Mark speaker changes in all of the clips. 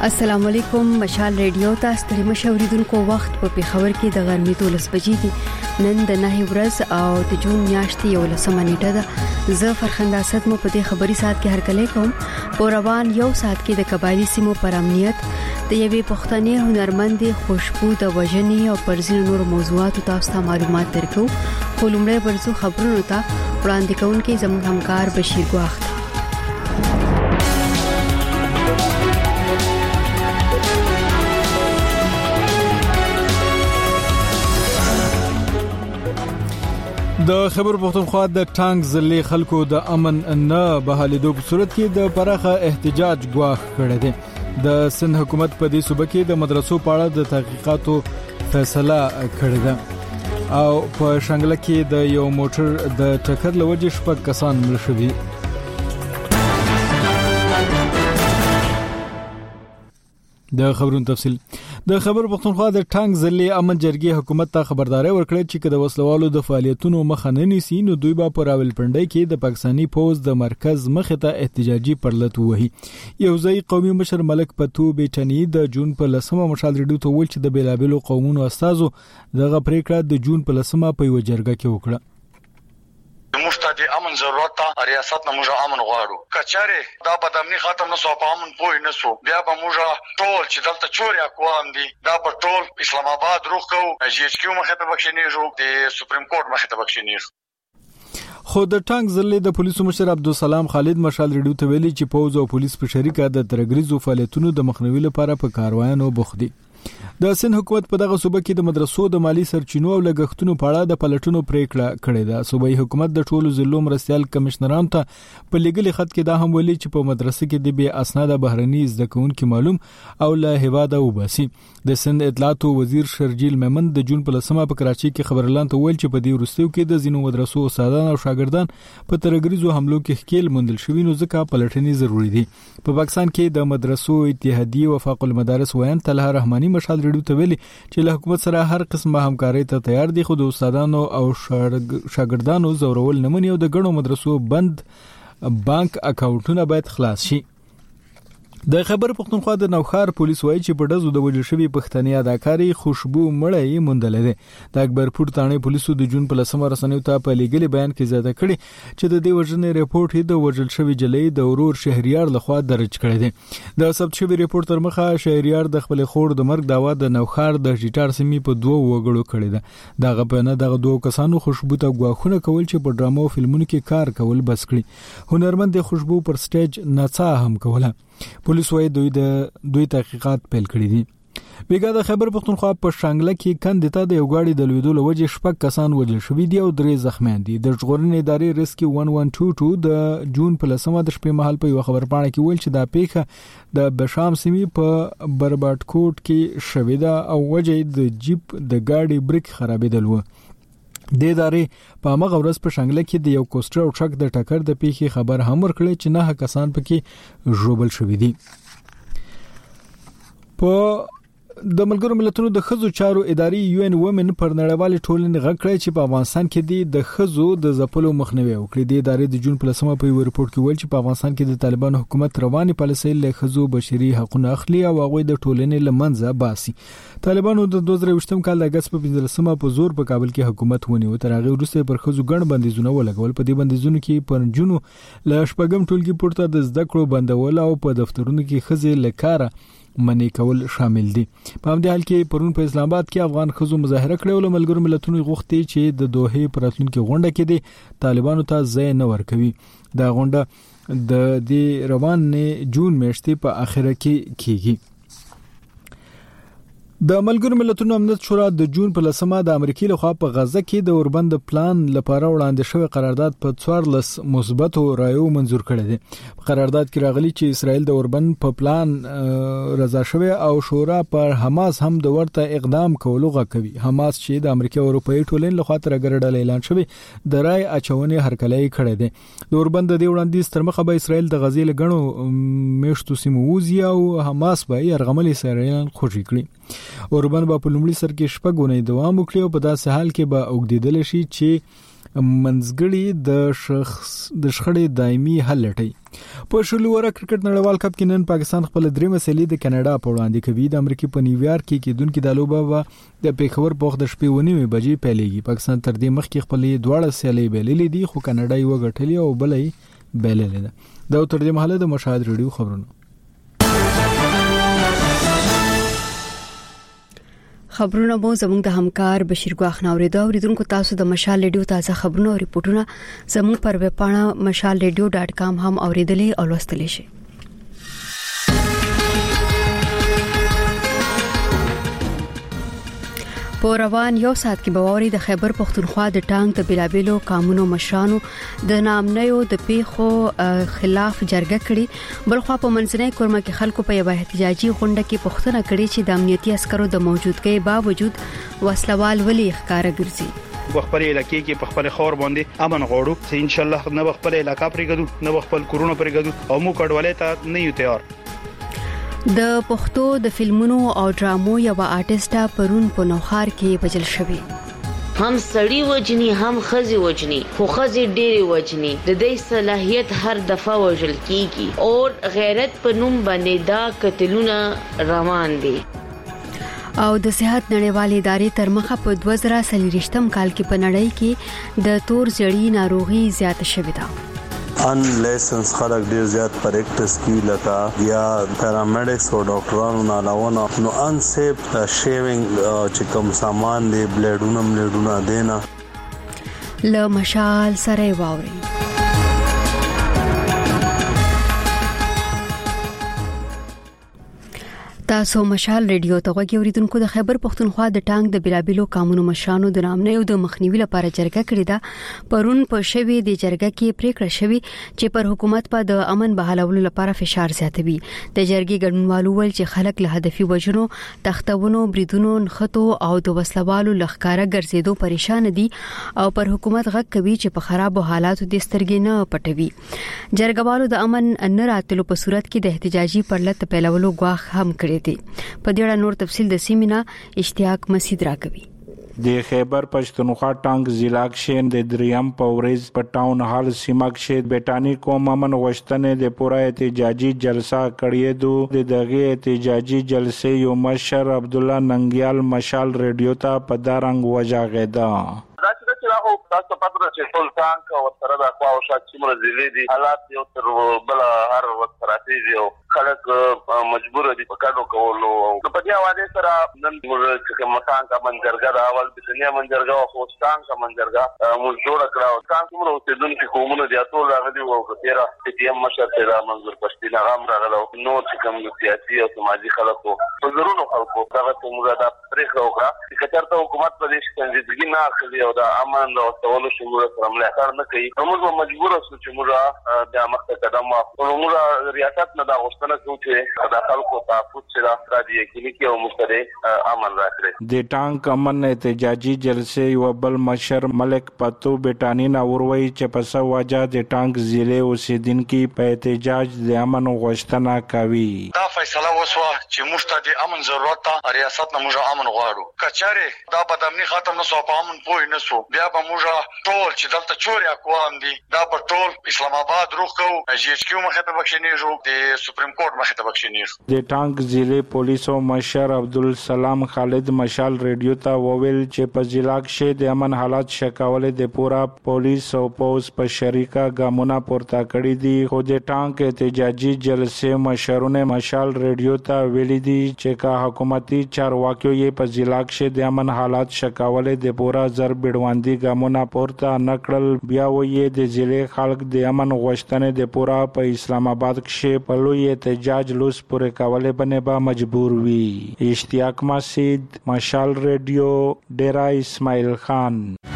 Speaker 1: السلام علیکم. مشال ریډیو تاسو ته مشوریدونکو وخت په پیښور کې د غرمې 12 بجې دي. نن د 9 ورځ او د جون میاشتې 11 نیټه ده. زه فرخنده صدمو په دې خبري سات کې هرکلی کوم. په روان یو سات کې د قبایلی سیمو پر امنیت د یوې پښتنې هنرمندې خوشبو د وژنې او پرځینو نور موضوعاتو تاسو ته معلومات درکو. خو لومړی ورځو خبرونو ته وړاندې کوونکې زموږ همکار بشیر ګواخت.
Speaker 2: د خبر پښتونخوا د ټانک ځلې خلکو د امن نه بحالیدو په صورت کې د پراخه احتجاج غواخ کړی دی. د سند حکومت په دې صوبه کې د مدرسو په اړه د تحقیقاتو فیصله کړې ده او په شنګله کې د یو موټر د ټکر لوجې شپږ کسان مړ شوي. د خبرونو تفصیل. د خبر پښتونخوا د ټانک ځلې امن جرګې حکومت ته خبرداري ورکړه چې کله وسلوالو د فعالیتونو مخه نه نیسي نو دوی به په راولپنډۍ کې د پاکستاني پوز د مرکز مخه ته احتجاجي پرلط وهي. یو ځای قومي مشر ملک پتو بیچنی د جون په 10 مشال ریډیو ته ویل چې د بیلابلو قومونو استادو دغه پریکړه د جون په 10 په یو جرګه کې وکړه.
Speaker 3: مفتدی امن ضرورت ته ریاست نه موږ امن غواړو. کچاره دا بدامنی ختم نسو په امن پوي نسو بیا به موږ ټول چې دلته چوري اقوام دي دا په ټول اسلام آباد روخ کو جی ایچ کیو مخه ته بخښنیږو د سپریم کورټ مخه ته بخښنیږو.
Speaker 2: خو د ټانک ځلې د پولیسو مشر عبدالسلام خالد مشال ریډیو ته ویلي چې پوز او پولیس په شریکه د ترګریزو فعالیتونو د مخنیوي لپاره په کاروایانو بوخت دي. د سند حکومت په دغه صوبه کې د مدرسو د مالی سرچینو او لګښتونو په اړه د پلټونو پریکړه کړې ده. صوبایي حکومت د ټولو ضلعو مرستيال کمشنرانو ته په لیګلي خط کې دا هم ویلي چې په مدرسې کې د بې اسناد بهرني زده کوونکو معلوم او له هواده وباسي. د سند اطلاعات وزیر شرجیل میمن د جون په 10 په کراچي کې خبرلاند ته ویل چې په دې وروستیو کې د زینو مدرسو استادان او شاګردان په ترګریزو حملو کې ښکیل موندل شوي نو ځکه پلټنې ضروری دي. په پاکستان کې د مدرسو اتحادیه وفاق المدارس وین طلحه رحماني مشال ریډیو ته ویلي چې له حکومت سره هر قسمه همکاري ته تیار دي خو د استادانو او شاګردانو زورول نه مني او د ګڼو مدرسو بند بانک اکاونټونه باید خلاص شي. د خبر پښتونخوا د نوخار پولیس وایي چې په دزو د وجل شوی پښتني اداکاری خوشبو مړی موندلې ده. د اکبرپور تانه پولیسو د جون په 10 رسنیو ته په لیګلي بیان کې زیاته کړي چې د دې وژنې ریپورت د وجل شوی جلې د اورور شهريار لخوا درج کړی دی. د ثبت شوی ریپورت تر مخه شهريار د خپل خور د مرګ داوا د نوخار د ژیټار سیمې په 2 وګړو کړی ده. دغه په نه دغه 2 کسانو خوشبو ته غواخونه کول چې په ډرامو او فلمونو کې کار کول بس کړي. هنرمند خوشبو پر سټیج نڅا هم کوله. پولیس وايي دوی تحقیقات پیل کړی دي. بیګا د خبر پښتونخوا په شانګله کې کندته د یو غاړي د لویدو لوجې شپږ کسان وژل شوي دي او 3 زخمیان دي. د ژغورنې ادارې ریسکیو 1122 د جون په 10 د شپې مهال په یو خبرپاڼه کې ویل چې دا پیښه د بشام سیمې په برباټ کوټ کې شوې ده او وجې د جیپ د گاډي بریک خرابېدل و. د ادارې په مغه ورځ په شانګله کې د یو کوسټر او ټرک د ټکر د پیښې خبر هم ورکړي چې 9 کسان پکې ژوبل شوي دي. په د ملګرو ملتونو د خزو چارو ادارې UN وومن پر نړیوال ټولنې غږ کړی چې په افغانستان کې د خزو د ځپلو مخنیوي وکړي. د ادارې د جون په 10 په یو ریپورت کې ویل چې په افغانستان کې د طالبانو حکومت رواني پالیسۍ له خزو بشري حقوقونه اخلي او هغه د ټولنې لمنځه باسي. طالبانو د 2023 کال د اگست په 15 په زور په کابل کې حکومت ونیو. تر هغه وروسته پر خزو ګڼ بندیزونه ولګول. په دې بندیزونو کې پر جنو له شپږم ټولګي پورته د زده کړو بندول او په دفترونو کې خزې لکاره منی کول شامل دي. په همدې حال کې پرون په اسلام آباد کې افغان خزو مظاهره کړې او ملګرو ملتونو غوښتي چې د دوحې پراتلونکو غونډه کې د طالبانو ته ځای نه ورکوي. دا غونډه د دې روان جون میاشتې په اخره کې کیږي. د ملګرو ملتونو امنیت شورا د جون په 10 د امریکای لخوا په غزه کې د اوربند پلان لپاره وړاندې شوی قرارداد په 14 مثبتو رایو منزور کړی دی. په قرارداد کې راغلی چې اسرائیل د اوربند په پلان رضا شوی او شورا پر حماس هم د ورته اقدام کولو غوښوي. حماس چې د امریکا او اروپאי ټولنې لخوا تر ګډه اعلان شوی د رای اچونې هرکلی کړی دی. د اوربند د وړاندیز تر مخه به اسرائیل د غزې لګڼو میشتو سیمو وزي او حماس به يرغمل اسرائیل خوشي کړي. اوربند په لومړي سر کې شپږ غونې دوام وکړي او په داسې حال کې به اوګدیدل شي چې منځګړي د شخړې دایمي حل لټي. په شلوره کرکټ نړیوال کپ کې نن پاکستان خپل درې مسلې د کاناډا په وړاندې کوي. د امریکا په نیویارک کې کېدونکې د لوبه د پیښور په وخت د شپې 9:30 بجې پیلېږي. پاکستان تر دې مخکې خپل دواړه سیالۍ بللې دي خو کاناډا یې وګټلې او بلې بللې ده. دا تر دې مهاله د مشاهد ریډیو خبرونه.
Speaker 1: خبرونه مو زموږ د همکار بشیر ګواخ ناوریدا اوریدونکو تاسو د مشال ریډیو تازه خبرونه او ریپورتونه زموږ پر ویب پاڼه mashalradio.com هم اوریدلې او لوستلی شئ. په روان یو ساعت کې بووري د خیبر پختونخوا د ټانک د بلابلو قانونو مشرانو د نامنیو د پیخو خلاف جرګه کړي. بلخوا په منځنۍ کورمه کې خلکو په یو احتجاجي غونډه کې پوښتنه کړې چې د امنیتي عسکرو د موجودګۍ باوجود وسلوال ولې ښکارا ګرځي.
Speaker 4: خپل علاقې کې په خپل خور باندې امن غوړو چې ان شاء الله نه خپل علاقې پرېږدو نه خپل کورونه پرېږدو او مو کډوالې ته نه یو تیار.
Speaker 1: د پښتو د فلمونو او ډرامو یو آرټیسټ پرون په نوخار کې وجل شوی.
Speaker 5: هم سړی وجنی هم خزي وجنی خو خزي ډېری وجنی د دې صلاحيت هر دفعه وجل کیږي او غیرت په نوم باندې دا قتلونه روان دي.
Speaker 1: او د صحت نړیوالې ادارې تر مخه په 2023 کال کې په نړۍ کې د تور زړی ناروغي زیاته شوې ده.
Speaker 6: ان لیسنس خلک ډیر زیات پریکټس کی لکه یا پیرامیډکس او ډاکټرانو نه علاوه نو ان سیف شیوینګ چې کوم سامان دی بلیډونه دینا
Speaker 1: له مشال سره واوري. تاسو مشال ریډیو ته غوږی اوریدونکو د خیبر پختونخوا د ټانک د بلابلو قانونو مشرانو د نامنیو د مخنیوي لپاره جرګه کړې ده. پرون په شوی د جرګه کې پریکړه شوی چې پر حکومت په د امن بحالولو لپاره فشار زیاتوي. د جرګې ګډونوالو ول چې خلک له هدفي وجنو تختونو بریدونو نخټو او د وسلوالو لخکاره ګرځېدو پریشان دي او پر حکومت غږ کوي چې په خرابو حالاتو د سترګې نه پټوي. جرګوالو د امن نه راتلو په صورت کې د احتجاجي پرلط پیلولو غواخ هم کړی. په دې اړه نور تفصیل د سیمینا اشتیاق مسعود راکوي.
Speaker 7: د خیبر پښتونخوا ټانک ضلع کې د دریم پورز په ټاون هال سیمه کې بیٹانی قوم امن غوښتنې د پوره احتجاجي جلسه کړې دو. دغه احتجاجي جلسې یو مشر عبد الله ننګیال مشال ریډیو ته په دارنګ وجاغیدا.
Speaker 3: او تاسو پاتره چې ټول ټانک او سره د اخوا او شات څومره ضلع دي حالات یو تر بل هر وخت راځي او خلک مجبور دي په کډو کولو او په دې حواله سره نن چې مکان کا منځرګه دا اول د دنیا منځرګه او خوستان کا منځرګه موږ جوړ کړو. څنګه څومره اوسېدونکو قومونه دي ټول راغلي او کثیره چې هم مشر ته را منظور پښتون هغه راغلو نو چې کوم سیاسي او سماجی خلکو په ضرورو خلکو دغه موږ دا پرېخه وکړه چې کچرته حکومت په دې څنګه نه اخلي او دا امن او تولو شمول سره ملاتړ نه کوي. موږ مجبور اوسو چې موږ د مخته قدم واخلو. موږ ریاست نه دا غوښتنه کوو چې د خلکو تحفظ سره راځي کلینیکي او مستری امن راکړي.
Speaker 7: د ټانک امن احتجاجي جلسې یو بل مشر ملک پتو بیٹانی نا وروي چې په سواجه د ټانک ضلع اوسیدونکو په احتجاج د امن غوښتنه کوي.
Speaker 3: دا فیصله وسوه چې موږ ته د امن ضرورت ته ریاست نه موږ امن غواړو. کچاره دا بدامني ختم نه سو په امن پوي نه سو بیا به موږ ټول چې دلته چوري اقوام دي دا په ټول اسلام آباد روخ کو جی ایچ کیو مخه ته بخښنیږو د سپریم کورټ مخه ته بخښنیږو.
Speaker 7: د ټانک ضلع پولیسو مشر عبدالسلام خالد مشال ریډیو ته وویل چې په ضلع کې د امن حالات شکاولې د پورا پولیس او پوس په شریکه ګامونه پورته کړی دي. خو د ټانک احتجاجي جلسې مشرونه مشال ریډیو ته ویلي دي چې کا حکومتي چارواکیو یې په ضلع کې د امن حالات شکاولې د پورا زر بیړواندي ګامونه پورته نکړل. بیا وایي د ضلع خلک د امن غوښتنې د پورا په اسلام آباد کې په لوی احتجاج لوس پورې کولې باندې به مجبور وي. اشتیاق مسعود مشال ریډیو ډیرا اسماعیل خان.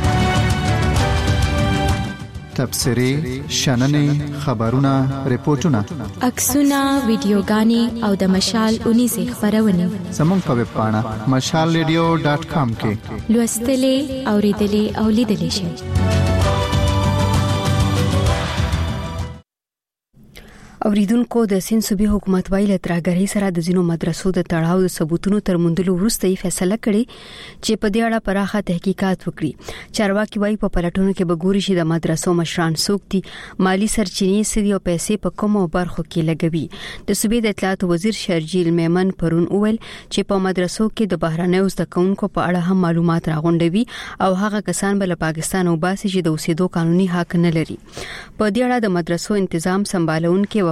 Speaker 8: تبصرې شننې خبرونه ریپورتونه
Speaker 9: عکسونه ویډیوګانې او د مشال 19 خبرونه
Speaker 8: زموږ په ویب پاڼه mashalradio.com کې
Speaker 9: لوستلې اوریدلې او لیدلې شئ.
Speaker 1: اوریدونکو د سین صوبې حکومت ویل ترګری سره د زینو مدرسو د تړاو د ثبوتونو تر موندلو وروسته یې فیصله کړې چې په دې اړه پراخه تحقیقات وکړي. چارواکي وایي په پلټونو کې به ګوري چې د مدرسو مشران څوک دي، مالی سرچینې څه دي او پیسې په کومو برخو کې لګوي. د صوبې د اطلاعات وزیر شرجیل میمن پرون وویل چې په مدرسو کې د بهرنیو زده کوونکو په اړه هم معلومات راغونډوي او هغه کسان به له پاکستان وباسي چې د اوسېدو قانوني حق نه لري. په دې اړه د مدرسو تنظیم سمبالونکو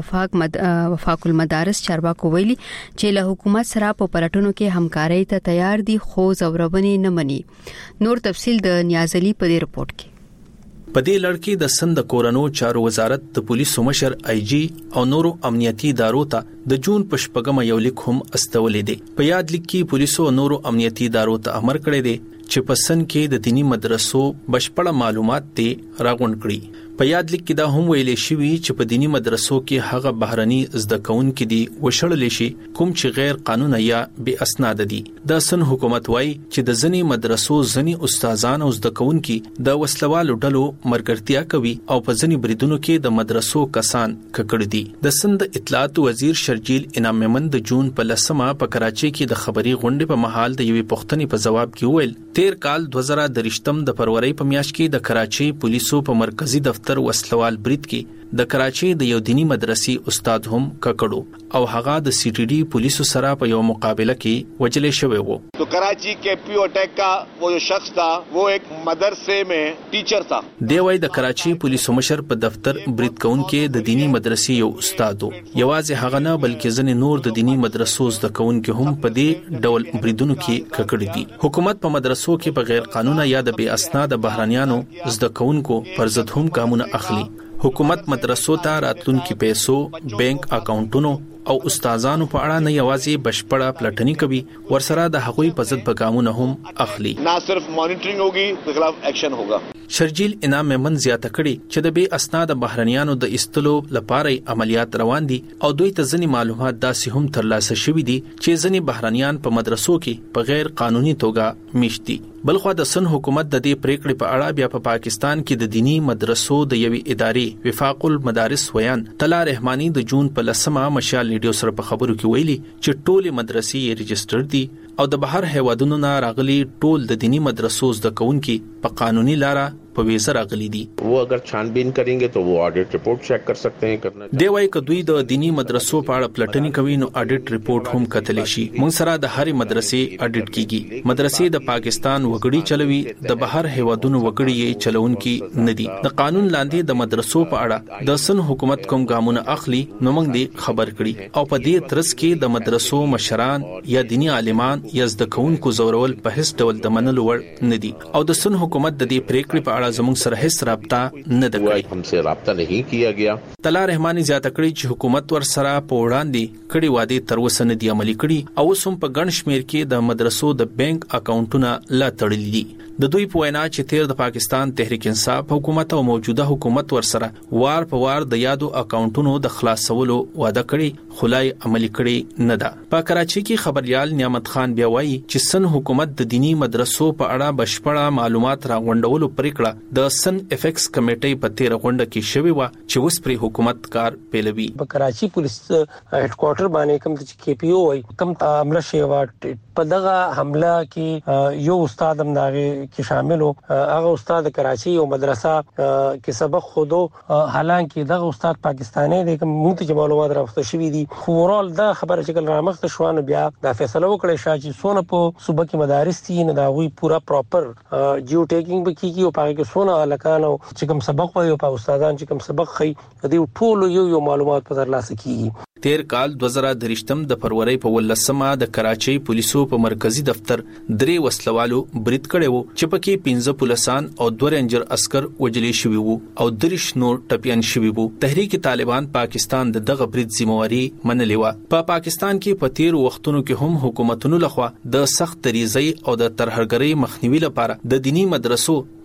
Speaker 1: وفاق المدارس چارواکو ویلي چې له حکومت سره په پلټونو کې همکاري ته تیار دي خو زورونې نه مني. نور تفصيل د نیاز علي په دې رپورت کې.
Speaker 10: په دې لړ کې د سند کورونو چارو وزارت د پولیسو مشر آی جی او نورو امنیتي ادارو ته د جون په شپږمه یو لیک هم استولې دي. په یاد لیک کې پولیسو او نورو امنیتي ادارو ته امر کړی دی چې په سن کې د دینی مدرسو بشپړه معلومات ته راغونډ کړي. په یاد لیک کې دا هم ویلې شوی چې په دینی مدرسو کې هغه بهرني زده کوونکي دي وشړل شي کوم چې غیر قانوني یا بے اسناد دي. د سن حکومت وایي چې د ځنی مدرسو ځنی استادان او زده کوونکي د وسلوالو ډلو مرګرتیا کوي او په ځنی بریدونو کې د مدرسو کسان ککړ دي. د سند اطلاعات وزیر شرجیل انعام میمن د جون په 10 په کراچي کې د خبري غونډې په محل د یوې پوښتنې په جواب کې ویل 13 کال 2023 د فروری په میاشت کې د کراچي پولیسو په مرکزی دفتر وسلوال برید کې د کراچي د یو دینی مدرسې استاد هم ککړو او هغه د سی ټی ډی پولیسو سره په یو مقابله کې وجلې شوی وو.
Speaker 11: تو کراچی کے پیو اٹیک کا وہ جو شخص تھا وہ ایک مدرسے میں ٹیچر تھا.
Speaker 10: دی وای د کراچي پولیسو مشر په دفتر برید کونکو د دینی مدرسې یو استاد یوازې هغه نه بلکې ځنې نور د دینی مدرسو زده کوونکو هم په دې ډول بریدونو کې ککړ دي. حکومت په مدرسو کې په غیر قانوني یا د بے اسناد بهرانيانو زده کوونکو پر ضد هم ګامونه اخلي. حکومت مدرسو ته راتلونکو پیسو، بانک اکاونټونو او استادانو په اړه نه یوازې بشپړه پلټنی کوي، ورسره د هغوی په ضد پیغامونه هم اخلي.
Speaker 11: نه صرف مانیټرینګ ہوگی، په خلاف ایکشن ہوگا.
Speaker 10: شرجیل انعام میمن زیاته کړي چې د بے اسناد بهرانيانو د استلو لپاره عملیات روان دي او دوی ته ځنی معلومات داسې هم ترلاسه شوي دي چې ځنی بهرانيان په مدرسو کې په غیر قانوني توګه میشتي. بلخو د سن حکومت د دې پریکړې په اړه بیا په پاکستان کې د دینی مدرسو د یوې ادارې وفاق المدارس ویان طلا رحمانی د جون په 10 مشال ریډیو سره په خبرو کې ویلي چې ټول مدرسې یې رجسټر دي او د بهر هیوادونو نه راغلي ټول د دینی مدرسو زده کوونکي په قانوني لاره په ویزه راغلي دي.
Speaker 12: वो अगर छानबीन करेंगे तो वो ऑडिट रिपोर्ट चेक कर सकते हैं करना.
Speaker 10: دی وای ک دوی د دینی مدرسو په اړه پلټنی کوي نو اډیټ ریپورت هم کتل شي. مونږ سره د هرې مدرسې اډیټ کیږي. مدرسې د پاکستان وګړي چلوي، د بهر هیوادونو وګړي یې چلونکي ندي. د قانون لاندې د مدرسو په اړه د سن حکومت کوم ګامونه اخلي نو موږ دې خبر کړي او په دې ترڅ کې د مدرسو مشران یا دینی عالمان یا زده کوونکو زورول په هیڅ ډول د منلو وړ ندي او د سن حکومت د دې پریکړې په اړه زموږ سره هیڅ رابطه نه ده کړې.
Speaker 12: हमसे رابطه नहीं किया गया.
Speaker 10: طلا رحمانی زیاته کړی چې حکومت ور سره په وړاندې کړي وعده تر اوسه نه دی عملي کړي او سم په ګڼ شمیر کې د مدرسو د بانک اکاونټونه لا تړلي دي. د دوی په وینا چې تیر د پاکستان تحریک انصاف حکومت او موجوده حکومت ور سره وار په وار د یادو اکاونټونو د خلاصولو وعده کړي خلای عملي کړي نه ده. په کراچي کې خبريال نعمت خان بیا وایي چې سن حکومت د دینی مدرسو په اړه بشپړه معلومات راغونډولو پریکړه د سن افیکس کمیټې په تیر غونډه کې شوی و چې اوس پر حکومت کار پیلوي.
Speaker 13: په کراچي پولیس هډ کوارټر باندې کوم چې کی پی او وای کوم حمله شوی په دغه حمله کې یو استاد هم داغه کې شامل او هغه استاد کراچي او مدرسه کې سبق خودو حالانکه دغه استاد پاکستاني دی کوم مونږ ته معلومات راوخته شوی دي. خورال دا خبره چې کله رامخته شوانه بیا دا فیصله وکړي چې سونه په صوبه کې مدارس دي نه دا وی پورا پراپر جیو ټیکینګ به کیږي او پاره کې سونه الکانو چې کوم سبق وایي او په استادان چې کوم سبق خي د ټولو یو معلومات په ترلاسه کیږي.
Speaker 10: تیر کال 2023 د فروری په 18 د کراچي پولیسو په مرکزی دفتر درې وسلوالو برید کړي وو چې پکې 15 پولیسان او 2 رینجر عسكر وجلې شوي وو او 3 نور ټپيان شوي وو. تحریک طالبان پاکستان دغه برید ذمہواری منلې و. په پاکستان کې په تیر وختونو کې هم حکومتونو لخوا د سخت دریزۍ او د ترهګرۍ مخنیوي لپاره د دینی مدرسو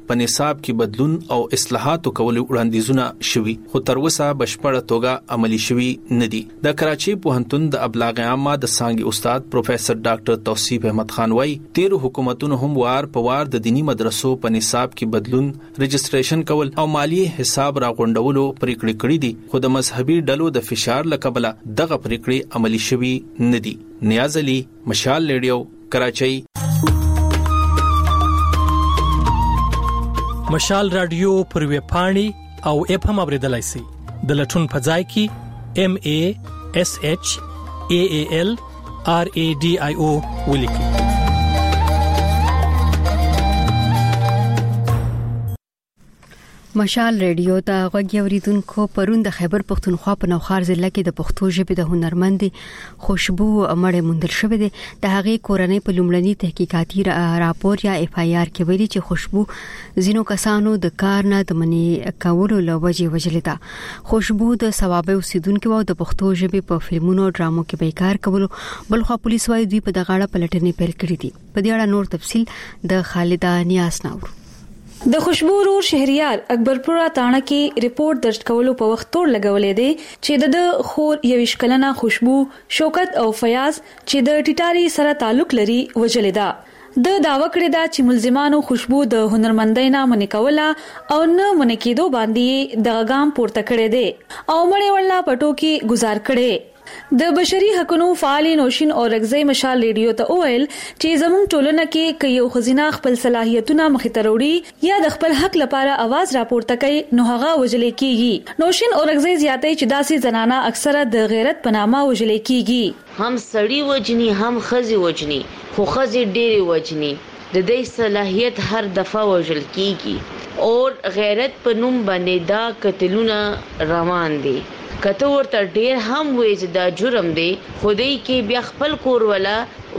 Speaker 10: په نصاب کې بدلون او اصلاحات کول وړاندیزونه شوي خو تر اوسه بشپړه توګه عملی شوي نه دي د کراچي پوهنتون د ابلاغ عامه د څانګې استاد پروفیسور ډاکټر توصیف احمد خان وايي 13 حکومتونو هم وار په وار د دینی مدرسو په نصاب کې بدلون رجسټریشن کول او مالی حساب راغونډولو پریکړې کړې دي خو د مذهبي ډلو د فشار لکبله دغه پریکړې عملی شوي نه دي نیاز علي مشال ریډیو کراچۍ
Speaker 14: مشال رادیو پر ویب پاڼې او اپ هم اوریدلای شئ د لټون په ځای کې MASHAALRADIO ولیکئ
Speaker 1: مشال ریډیو ته غوږی اوریدونکو پرون د خیبر پختونخوا په نوخار ضلع کې د پښتو ژبې د هنرمند خوشبو مړې موندل شوې ده د هغې کورنۍ په لومړني تحقیقاتي راپور یا FIR کې ویلي چې خوشبو زینو کسانو د کار نه د منې کولو لوجه وجلې ده خوشبو د ثوابه اوسیدونکو او د پښتو ژبې په فلمونو او ډرامو کې بیکار کولو بلخو پولیس وايي دوی په دغه اړه پلټنې پیل کړې دي په دې اړه نور تفصيل د خالده نیاز نور
Speaker 15: د خوشبو ورور شهریار اکبرپورا تانه کې ریپورت درج کولو په وخت تور لګولې دي چې د خور یویش کلنه خوشبو شوکت او فیاض چې د ټیټاری سره تعلق لري وجلې ده د داوا کړی دا چې ملزمانو خوشبو د هنرمندۍ نه منې کوله او نه منې کېدو باندې د غام پورته کړی دی او مړې وړلا پټو کې گزار کړي د بشري حقوقو فعال نوشین اورغزی مشال ریډیو ته وویل چې زموږ ټولنه کې کيو خزینه خپل صلاحیتونه مخې ته وړي یا د خپل حق لپاره आवाज راپورته کوي نو هغه وجلې کیږي نوشین اورغزی زیاتې چې داسې زنانه اکثره د غیرت په نامه وجلې کیږي
Speaker 5: هم سړی وجني هم خزي وجني خو خزي ډېری وجني د دې صلاحیت هر دفعه وجل کیږي او غیرت په نوم باندې دا قتلونه روان دي کته ورته ډیر هم وې دا جرم دی خدای کې بیا خپل کور ولا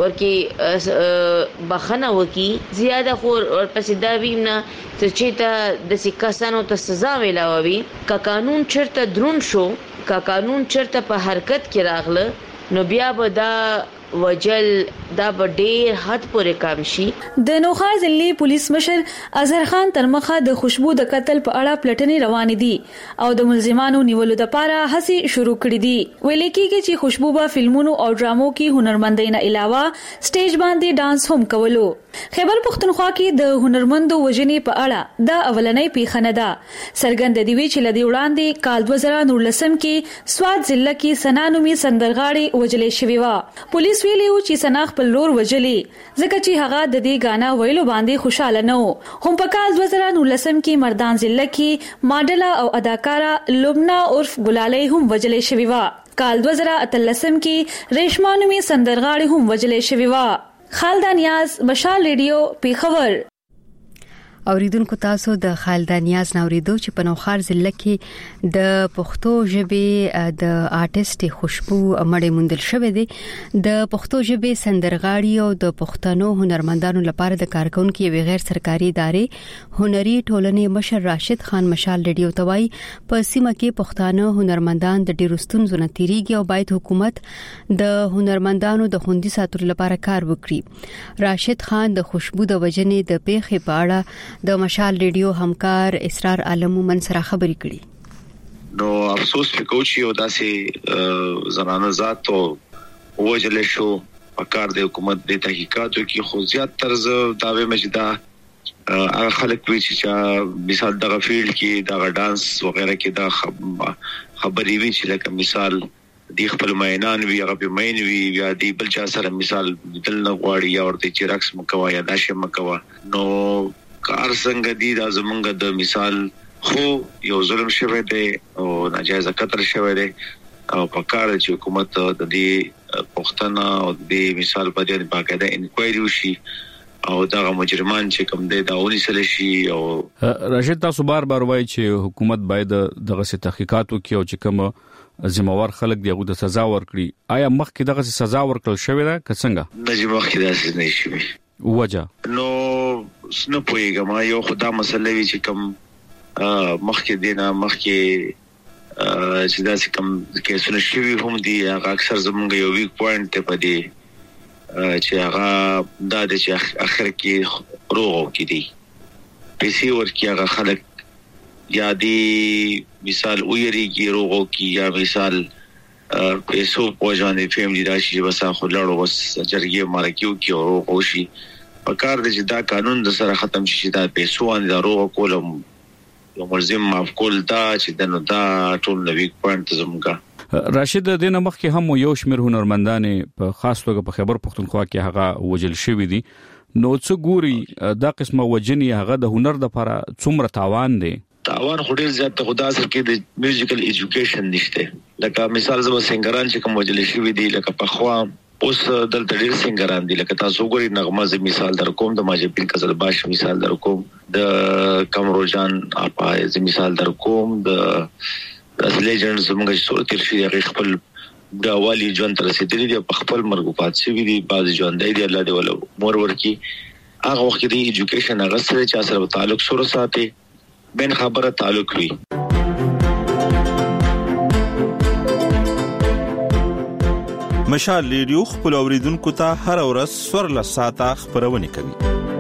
Speaker 5: ورکی بخنه وکي زیاده خور اور پسې دا وینا چې ته د سکاسانو ته سزا ویلاوي کا قانون چرته درون شو کا قانون چرته په حرکت کې راغله نو بیا به دا وجل دا ډیر حد پورې کم شي
Speaker 15: د نوخار ضلعي پولیس مشر اظهر خان ترمخه د خوشبو د قتل په اړه پلټنې روان دي او د ملزمانو نیولو لپاره هڅې شروع کړې دي ویل کېږي چې خوشبو په فلمونو او ډرامو کې هنرمندۍ نه علاوه سټیج باندې ډانس هم کولو خیبر پختونخوا کې د هنرمندو وژنې په اړه د اولنۍ پیښه نه ده سرګند دی چې لدی وړاندې کال 2019 کې سواد ضلع کې سنانومي سندرغاړي وجلې شوی و پولیس ویلیو چې سنا خپل لور وجلې ځکه چې هغه د دې غانا ویلو باندې خوشاله نه و هم په کال 2019 کې مردان ضلع کې ماډل او اداکارا لبنا عرف ګلالۍ هم وجلې شوی و کال 2013 کې ریشمانومي سندرغاړي هم وجلې شوی و خالده نیاز مشال ریډیو پیښور
Speaker 1: اوریدونکو تاسو د خالده نیاز نوریدو چې په نوخار ضلع کې د پښتو ژبې د آرټیست خوشبو مړې موندل شوې دي د پښتو ژبې سندرغاړي او د پښتنو هنرمندانو لپاره د کارکونکو یو غیر سرکاري ادارې هنري ټولنې مشر راشد خان مشال ریډیو توای په سیمه کې پښتانه هنرمندان د ډیرو ستونزو نه تیریږي او باید حکومت د هنرمندانو د خوندي ساتلو لپاره کار وکړي راشد خان د خوشبو د وجنې د پیښې په اړه د مشال ریډیو همکار اسرار عالم من سره خبرې کړي
Speaker 16: نو افسوس وکړو چې داسې زنانه ذات او وجل شو پکار د حکومت د تحقیقاتو کې خو زیات طرز داوی مجدا هغه خلک وی چې مثال دغه فیلډ کې دغه ډانس وغیرہ کې دا خبرې وی چې لکه مثال دی خپل مینان وی هغه په مین وی یا دی بل چا سره مثال دل نه غواړي یا ورته چې رقص مکوا یا داشه مکوا نو کار څنګه دی دا زمونږ د مثال خو یو ظلم شوی دی او ناجایز قتل شوی دی او په کار چې حکومت د دې پښتنه او د مثال په دې باندې انکوایري وشي او دا مجرمان چې کوم دی دا ونیسل شي او
Speaker 17: راشد تاسو بار وایي چې حکومت باید دغه تحقیقاتو کې او چې کوم ذمہوار خلک دی هغه د سزا ورکړي آیا مخکې دغه سزا ورکړل شوی ده که څنګه
Speaker 16: نه مخکې داسې نه شي
Speaker 17: وجه
Speaker 16: نو سن پويګم یو خدا مسله وی چې کوم مخکې دینه مخکې چې دا چې کوم کیسونه شوی هم دي هغه اکثر زمونږ یو ویک پوینټ ته پدې چې هغه د چې اخر کې روغو کې دي پیسې ورکی هغه خلک یا دی مثال ویریږي روغو کی یا مثال پیسو پوجانې فیملی راشي بس خو لړو بس جرګي مارکیو کی او خوشي پکار دي چې دا قانون د سره ختم شي دا پیسو باندې دا روغ کولم یو ملزم معاف کول دا چې دنو دا ټول نوی پوینټ زموږه
Speaker 17: راشد د نمخ کې هم یو شمیر هنرمندان په خاص توګه په خیبر پختونخوا کې هغه وجل شوی دي نو څه ګوري دا قسمه وجنی هغه د هنر د لپاره څومره تاوان دی
Speaker 16: تاوان خوري زیات خدا سره کې د میوزیکل ایجوکیشن نشته لکه مثال زما سنگران چې کوم وجل شوی دي لکه په خوا اوس دلته ډیر سنگران دي لکه تاسو ګورئ نغمه ز مثال در کوم د ماجبین کزل باش مثال در کوم د کمرو جان اپا ز مثال در کوم د اس لیجنډز موږ څو تر شي خپل د والی جون تر رسیدلی دی په خپل مرګوفات سی وی دي باز جون دی الله دی ول مور ورکی هغه وخت دی ایجوکیشن هغه سره چې سره تعلق سره ساتي بین خبره تعلق وي
Speaker 18: مشال ریډیو خپل اوریدونکو ته هر ورځ سور له ساعته خبرونه کوي.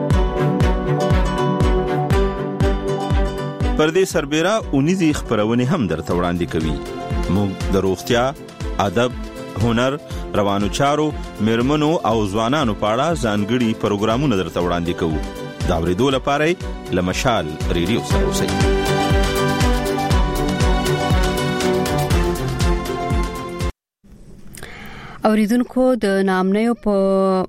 Speaker 18: پردې سربېره اونیزي خبرونه هم درته وړاندې کوي. موږ د روغتیا، ادب، هنر، روانو چارو، میرمنو او ځوانانو په اړه ځانګړي پروګرامونه درته وړاندې کوو. دا ورېدو لپاره له مشال ریډیو سره اوسئ.
Speaker 1: اوریدونکو د نامنیو په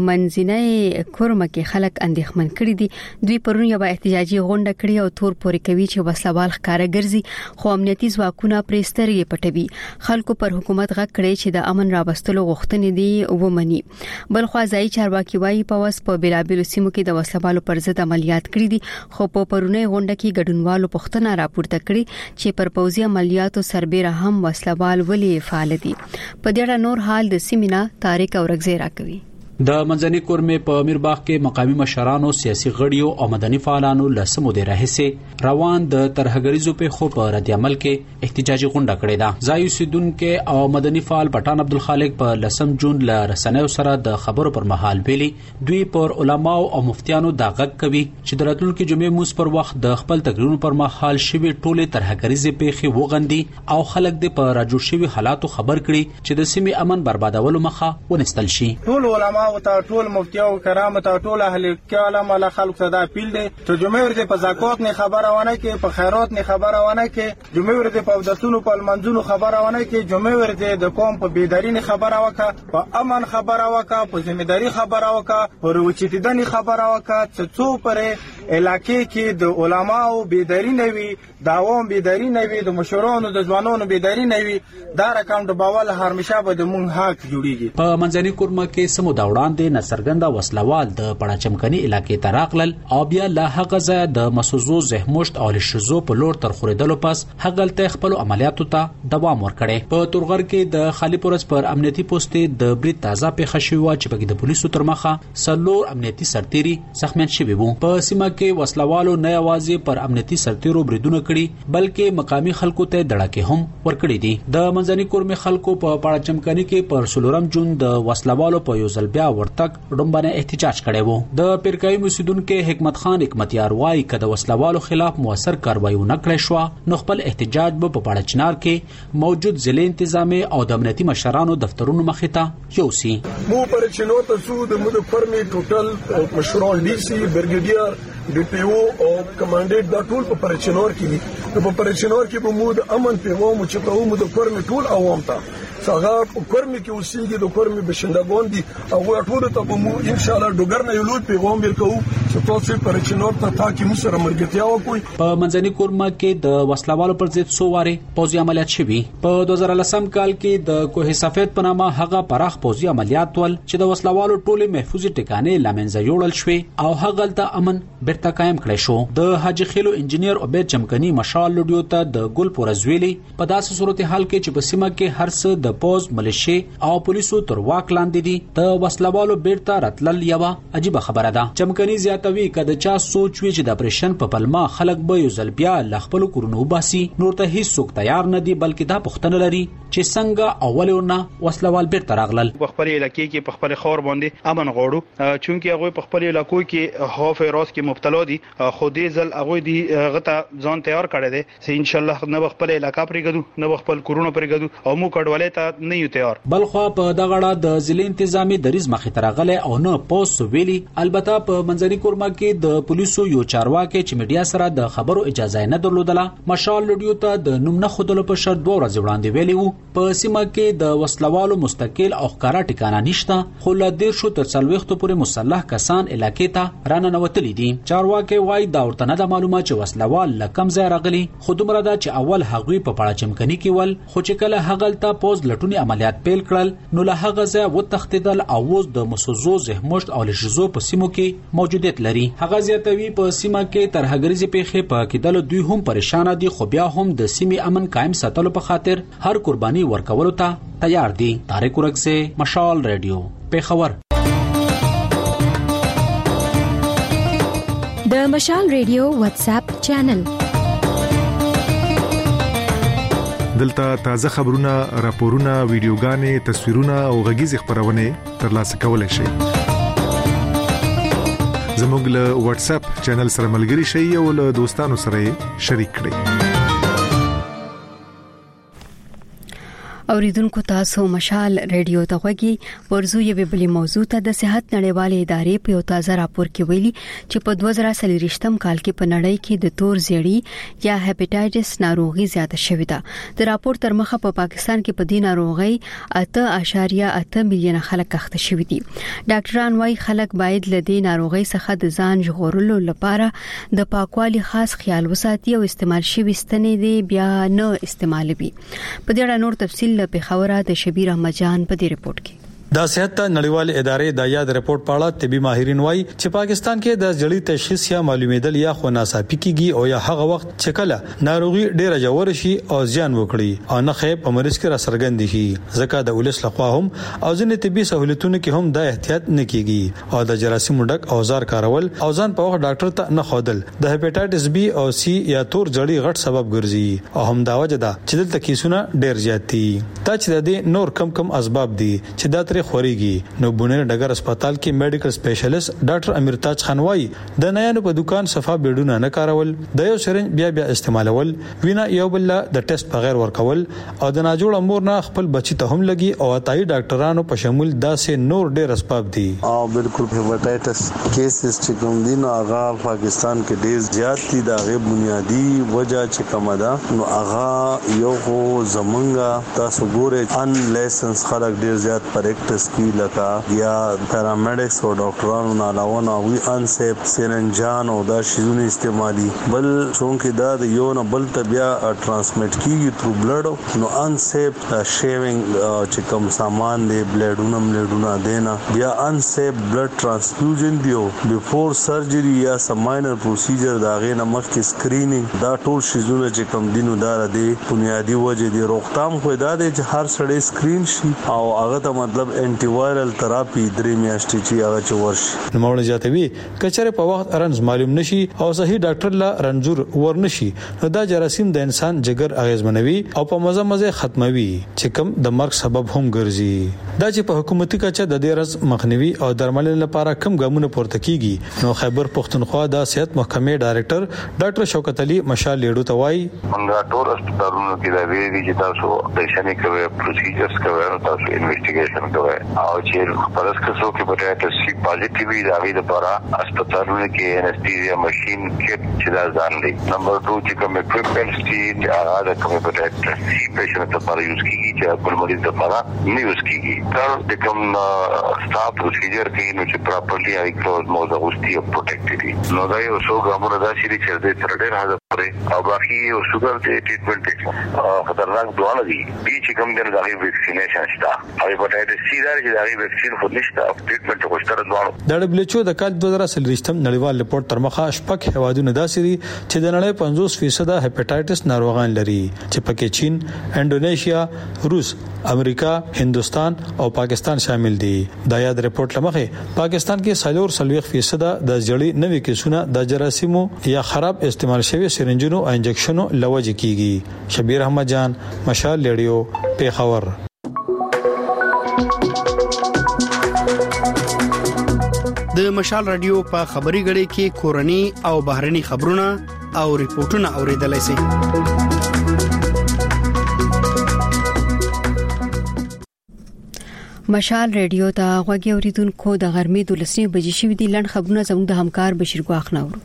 Speaker 1: منځنۍ کورمه کې خلک اندېښمن کړي دي. دوی پرون یو احتجاجي غونډه کړې او تور پورې کوي چې وسلوال ښکارا ګرځي خو امنیتي ځواکونه پرې سترګې پټوي. خلکو پر حکومت غږ کړی چې د امن راوستلو غوښتنې دي ومني. بل خو ځای چارواکي وايي په وس په بیلابیلو سیمو کې د وسلوالو پر ضد عملیات کړي دي خو په پرونی غونډه کې ګډونوالو پوښتنه راپورته کړې چې پر پوځي عملیاتو سربېره هم وسلوال ولې فعال دي. په دې اړه نور حال د سیمینا تاریخ اورګزی راکوي.
Speaker 19: د منځني کورمې په امیرباغ کې مقامی مشرانو، سیاسي غړیو او مدني فعالانو لسمو د راهسه روان د ترهګریزو په خو په رد عمل کې احتجاجي غونډه کړې ده. ځایو سیدونکو او مدني فعال پټان عبدالخالق په لسم جون ل رسنیو سره د خبرو پر مهال ویلي دوی پر علماو او مفتیانو د غږ کوي چې د راتلونکو جمعې موس پر وخت د خپل تقریرونو پر مهال شوی ټوله ترهګریزې پیخي وغندي او خلک د په راجو شوی حالاتو خبر کړي چې د سیمې امن بربادولو مخه ونستل شي.
Speaker 20: ټول علما او ټول مفتي او کرامت او ټول اهل کلام له خلق صدا پیل دي ته جمعې ورته په زکات نه خبره ونه کې په خیرات نه خبره ونه کې جمعې ورته په دسونو په منځونو خبره ونه کې جمعې ورته د قوم په بیداری نه خبره وکړه په امن خبره وکړه په ځمېداري خبره وکړه پر وچیدنی خبره وکړه چې څو پر علاقې کې د علماو بیداری نه وي د عوام بیداری نه وي د مشرانو د ځوانانو بیداری نه وي دا رقم د باور هرمشه به د مونږ حق جوړیږي.
Speaker 19: په منځني کورمه کې سمو دا وړاندې نسرګنده وسلوال د پړاچمکني علاقې ته راغلل او بیا له هغه ځای د مسوزو زهمشت او لشزو په لور تر خوریدلو پس هغلته خپل عملیاتو ته دوام ورکړي. په تورغر کې د خالی پورس پر امنیتي پوسټ د برید تازه پیښه شوی و چې بګې د پولیسو تر مخه سلور امنیتي سرتيري زخمیان شوی وو. په سیمه کې وسلوالو نه یوازې پر امنیتي سرتيرو بریدونه کړي بلکې مقامی خلکو ته دړکې هم ورکړي دي. د منځني کورمې خلکو په پړاچمکني کې پر سلورم جون د وسلوالو په یو ځل بیا ورتګ ډومبنه احتجاج کړي وو. د پیرکای مسیدونکو حکمت خان حکمتیار وای کده وسلوالو خلاف موثر کاروایی ونکړې شو نو خپل احتجاج په پړاچنار کې موجود ضلع انتظامی او د امنیتي مشرانو دفترونو مخې ته یوسي.
Speaker 21: مو پر چینو ته سو د مو فرمي ټوټل مشران ډي سي برګیډیر ډي پی او او کمانډنټ دا ټول په پرچنور کې دي. په پرچنور کې به مو د امن پیغام چې کوم د فرمي ټول عوام ته څنګه په کورمې کې اوسېږي د کورمې بشندګان دي او ټول ته به مو ان شاء الله ډوګر نه یو لوی پیغام ورکوو چې تاسو پر چینور ته تاکي مو سره ملګرتیا وکړي.
Speaker 19: په منځني کورمه کې د وسلوالو پر ضد سوواري پوځي عملیات شوي. په 2010 کال کې د کوه سفید په نامه هغه پراخ پوځي عملیات ول چې د وسلوالو ټوله محفوظي ټکانې لمنځه یوړل شوې او هغه ته امن بیرته قائم کړی شو. د حاجی خیلو انجنیر عبید چمکني مشال لډیو ته د ګل پورزویلی په داسې صورتحال کې چې په سیمه کې هر څه د پوز ملیشي او پولیسو تر واک لاندې دي د وسلوالو بیرته راتلل یو عجیب خبره ده. چمکني زیاتوي زیاتوي کده چا سوچ وی چې د اپریشن په پلمه خلک به یو ځل بیا لخپل کورونو باسي نور ته هیڅ څوک تیار نه دي بلکې دا پوښتنه لري چې څنګه اولونه وسلوال بیرته راغلل
Speaker 4: په خپل علاقې کې په خپل خور باندې امن غوړو چونکی هغه په خپل علاقو کې خوف راز کې مبتلا دي خو دې ځل هغه دي غته ځان تیار کړی دي چې ان شاء الله نه خپل علاقې پرېګدو نه خپل کورونو پرېګدو او مو کډوالې ته نه یو تیار
Speaker 19: بلخو په دغه د ضلع انتظامی دریز مخې ترغله او نه پوس ویلي البته په منځري کورما کې د پولیسو یو چارواکي چې میډیا سره د خبرو اجازه نه درلودله مشال لډیو ته د نوم نه خودلو په شرط 2 ورځې وړاندې ویلي وو په سیمه کې د وسلوالو مستقل او ښکارا ټکانه نشته خو ل دیر شو تر 40 پورې مسلح کسان علاقې ته راننوتلي دي چارواکي وایي دا ورته نه د معلومات چې وسلوال لکم ځای راغلي خو دومره دا چې اول هغوی په پړه چمکني کې ول خو چې کله هغلته پوز لټونی عملیات پیل کړل نو له هغه ځای وتښتیدل او اوس د مسوزو زهمشت او لشزو په سیمو کې موجودیت لري هغه زیاتوي په سیمه کې ترهګریزي پیښې په کېدل دوی هم پریشان دي خو بیا هم د سیمې امن قائم ساتلو په خاطر هر قرباني ورکولو ته تیار دي طارق ورکزه مشال رادیو پیښور
Speaker 9: د مشال رادیو واتس اپ چینل
Speaker 2: دلته تازه خبرونه راپورونه ویډیوګانې تصویرونه او غږیز خبرونه ترلاسه کولای شئ زموږ له واتس اپ چینل سره ملګري شئ او له دوستانو سره شریک کړئ
Speaker 1: اوریدونکو تاسو مشال ریډیو ته غوږی ورزو یو بلی موضوع ته د صحت نړیوالې ادارې په یو تازه راپور کې ویلي چې په 2023م کال کې په نړۍ کې د تور زیړی یا هپاتایټس ناروغي زیاته شوې ده د راپور تر مخه په پاکستان کې په دې ناروغي 8.8 میلیون خلک اخته شوي دي ډاکټران وايي خلک باید له دې ناروغي څخه د ځان ژغورلو لپاره د پاکوالي خاص خیال وساتي او استعمال شوي ستنې دی بیا نه استعمالوي په دې اړه نور تفصیل په خبره د شبیر احمد جان په دې رپورت کې
Speaker 22: د صحت نړیوال ادارې د یاد رپورت په اړه طبي ماهرین وایي چې پاکستان کې د جړی تشخیص یا معلومېدل یا خو ناڅاپي کیږي او یا هغه وخت چې کله ناروغي ډیره جوړ شي او زیان وکړي او نه خې په مریض کې را څرګند شي ځکه د ولس لخوا هم او ځینې طبي سہولتونو کې هم د احتیاط نه کیږي او د جراثیم ډک اوزار کارول او ځان په وخت ډاکټر ته نه خودل د هپاتایټس بي او سي یا تور جړی غټ سبب ګرځي او هم دا وجه ده چې دلته کیسونه ډیر زیات دي تا چې د دې نور کم اسباب دي چې دا تر خوريږي نو بونیر ډګر هسپتال کې میډیکل سپیشلیست ډاکټر امیرتاج خان وايي د نایانو په دکان صفه بیډونه نه کارول د یو سرنج بیا استعمالول وینا یو بل د ټیسټ بغیر ورکول او د ناجوړ امور نه خپل بچی ته هم لګي او اتای ډاکټرانو په شمول داسې نور ډېر اسباب دي
Speaker 6: او بالکل هپاتایټس کیسز چې کوم دي نو هغه پاکستان کې ډېر زیات دي دا غي بنیادی وجہ چې کومه ده نو هغه یو خو زمونږه تاسو ګوره ان لایسنس خلک ډېر زیات پریکټس کی لکه یا پیرامیډکس او ډاکټرانو نه علاوه نو وی ان سیف سرنجان او دا شیزونه استعمالي بل څونکه دا د یو نه بل ته بیا ټرانسمیټ کیږي تھرو بلډ نو ان سیف شیوینګ چې کوم سامان دی بلډونه دینا بیا ان سیف بلډ ټرانسفیوژن دیو بیفور سرجری یا سم ماینر پروسیجر دا غي نه مخکې سکرینینګ دا ټول شیزونه چې کوم دینو دار دی بنیادی وجه دی روغتام خو دا دی چې هر سړی سکرین شي او هغه ته مطلب انټي وایرل تراپی درې میاشتې چې هغه چورشي
Speaker 22: نو موږ جاتوي کچره په وخت رنز معلوم نشي او صحیح ډاکټر لا رنځور ورنشي نو دا جراثیم د انسان جګر اغیزمنوي او په مزه ختموي چې کوم د مرګ سبب هم ګرځي دا چې په حکومتي کچه د دې رز مخنیوي او درملنې لپاره کم ګامونه پورته کیږي نو خیبر پختونخوا د صحت محکمې ډایریکټر ډاکټر شوکت علي مشال لیډو ته وایي
Speaker 23: موږ ټول هسپتالونو کې دا ویلي چې تاسو اپریشن کوي پروسیجرز کوي تاسو انویسټیګیشن کوي او چې پرس کسو کې هپاتایټس سی پازیټیو وي دا غي لپاره هسپتالونو کې انستیزیا ماشين کې چې دا ځان دی نمبر 2 چې کوم اکوپمنټس چې هغه د کوم هپاتایټس سی پیشنټ لپاره یوز کیږي چې خپل مریض لپاره نه یوز کیږي تر د کوم سټاپ پروسیجر کې نو چې پراپرلی هغه کلوز موزه غوستي او پروټیکټډ نو دا یو څو ګامونه دا شي چې د تر ډېر حد پورې او باقي یو شوګر د ټریټمنټ خطرناک دوه دي چې کوم د هغه ویکسینیشن شته هپاتایټس سی دا چې هغه ویکسین خو نشته ټریټمنټ خو شته دوه
Speaker 22: د دبليو د کال 2023م نړیوال رپورت تر مخه شپږ هوادونه داسري چې د نړۍ 50% هپاتایټس ناروغان لري چې پکې چین، انډونیشیا، روس امریکا، هندستان او پاکستان شامل دي. دا یاد رپورت لمخه پاکستان کې 40% د جړی نوې کیسونه د جراثیمو یا خراب استعمال شوی سرنجونو او انجکشنو لوجه کیږي. شبیر احمد جان، مشال ریډیو، پیښور.
Speaker 3: د مشال رادیو په خبري غړي کې کورني او بهرني خبرونه او ریپورتونه اوریدلای شئ.
Speaker 1: مشال ریډیو ته غوږی اوریدونکو د غرمې 12 بجې شوې دي. لړ خبرونه زموږ د همکار بشیر ګواخ نورو.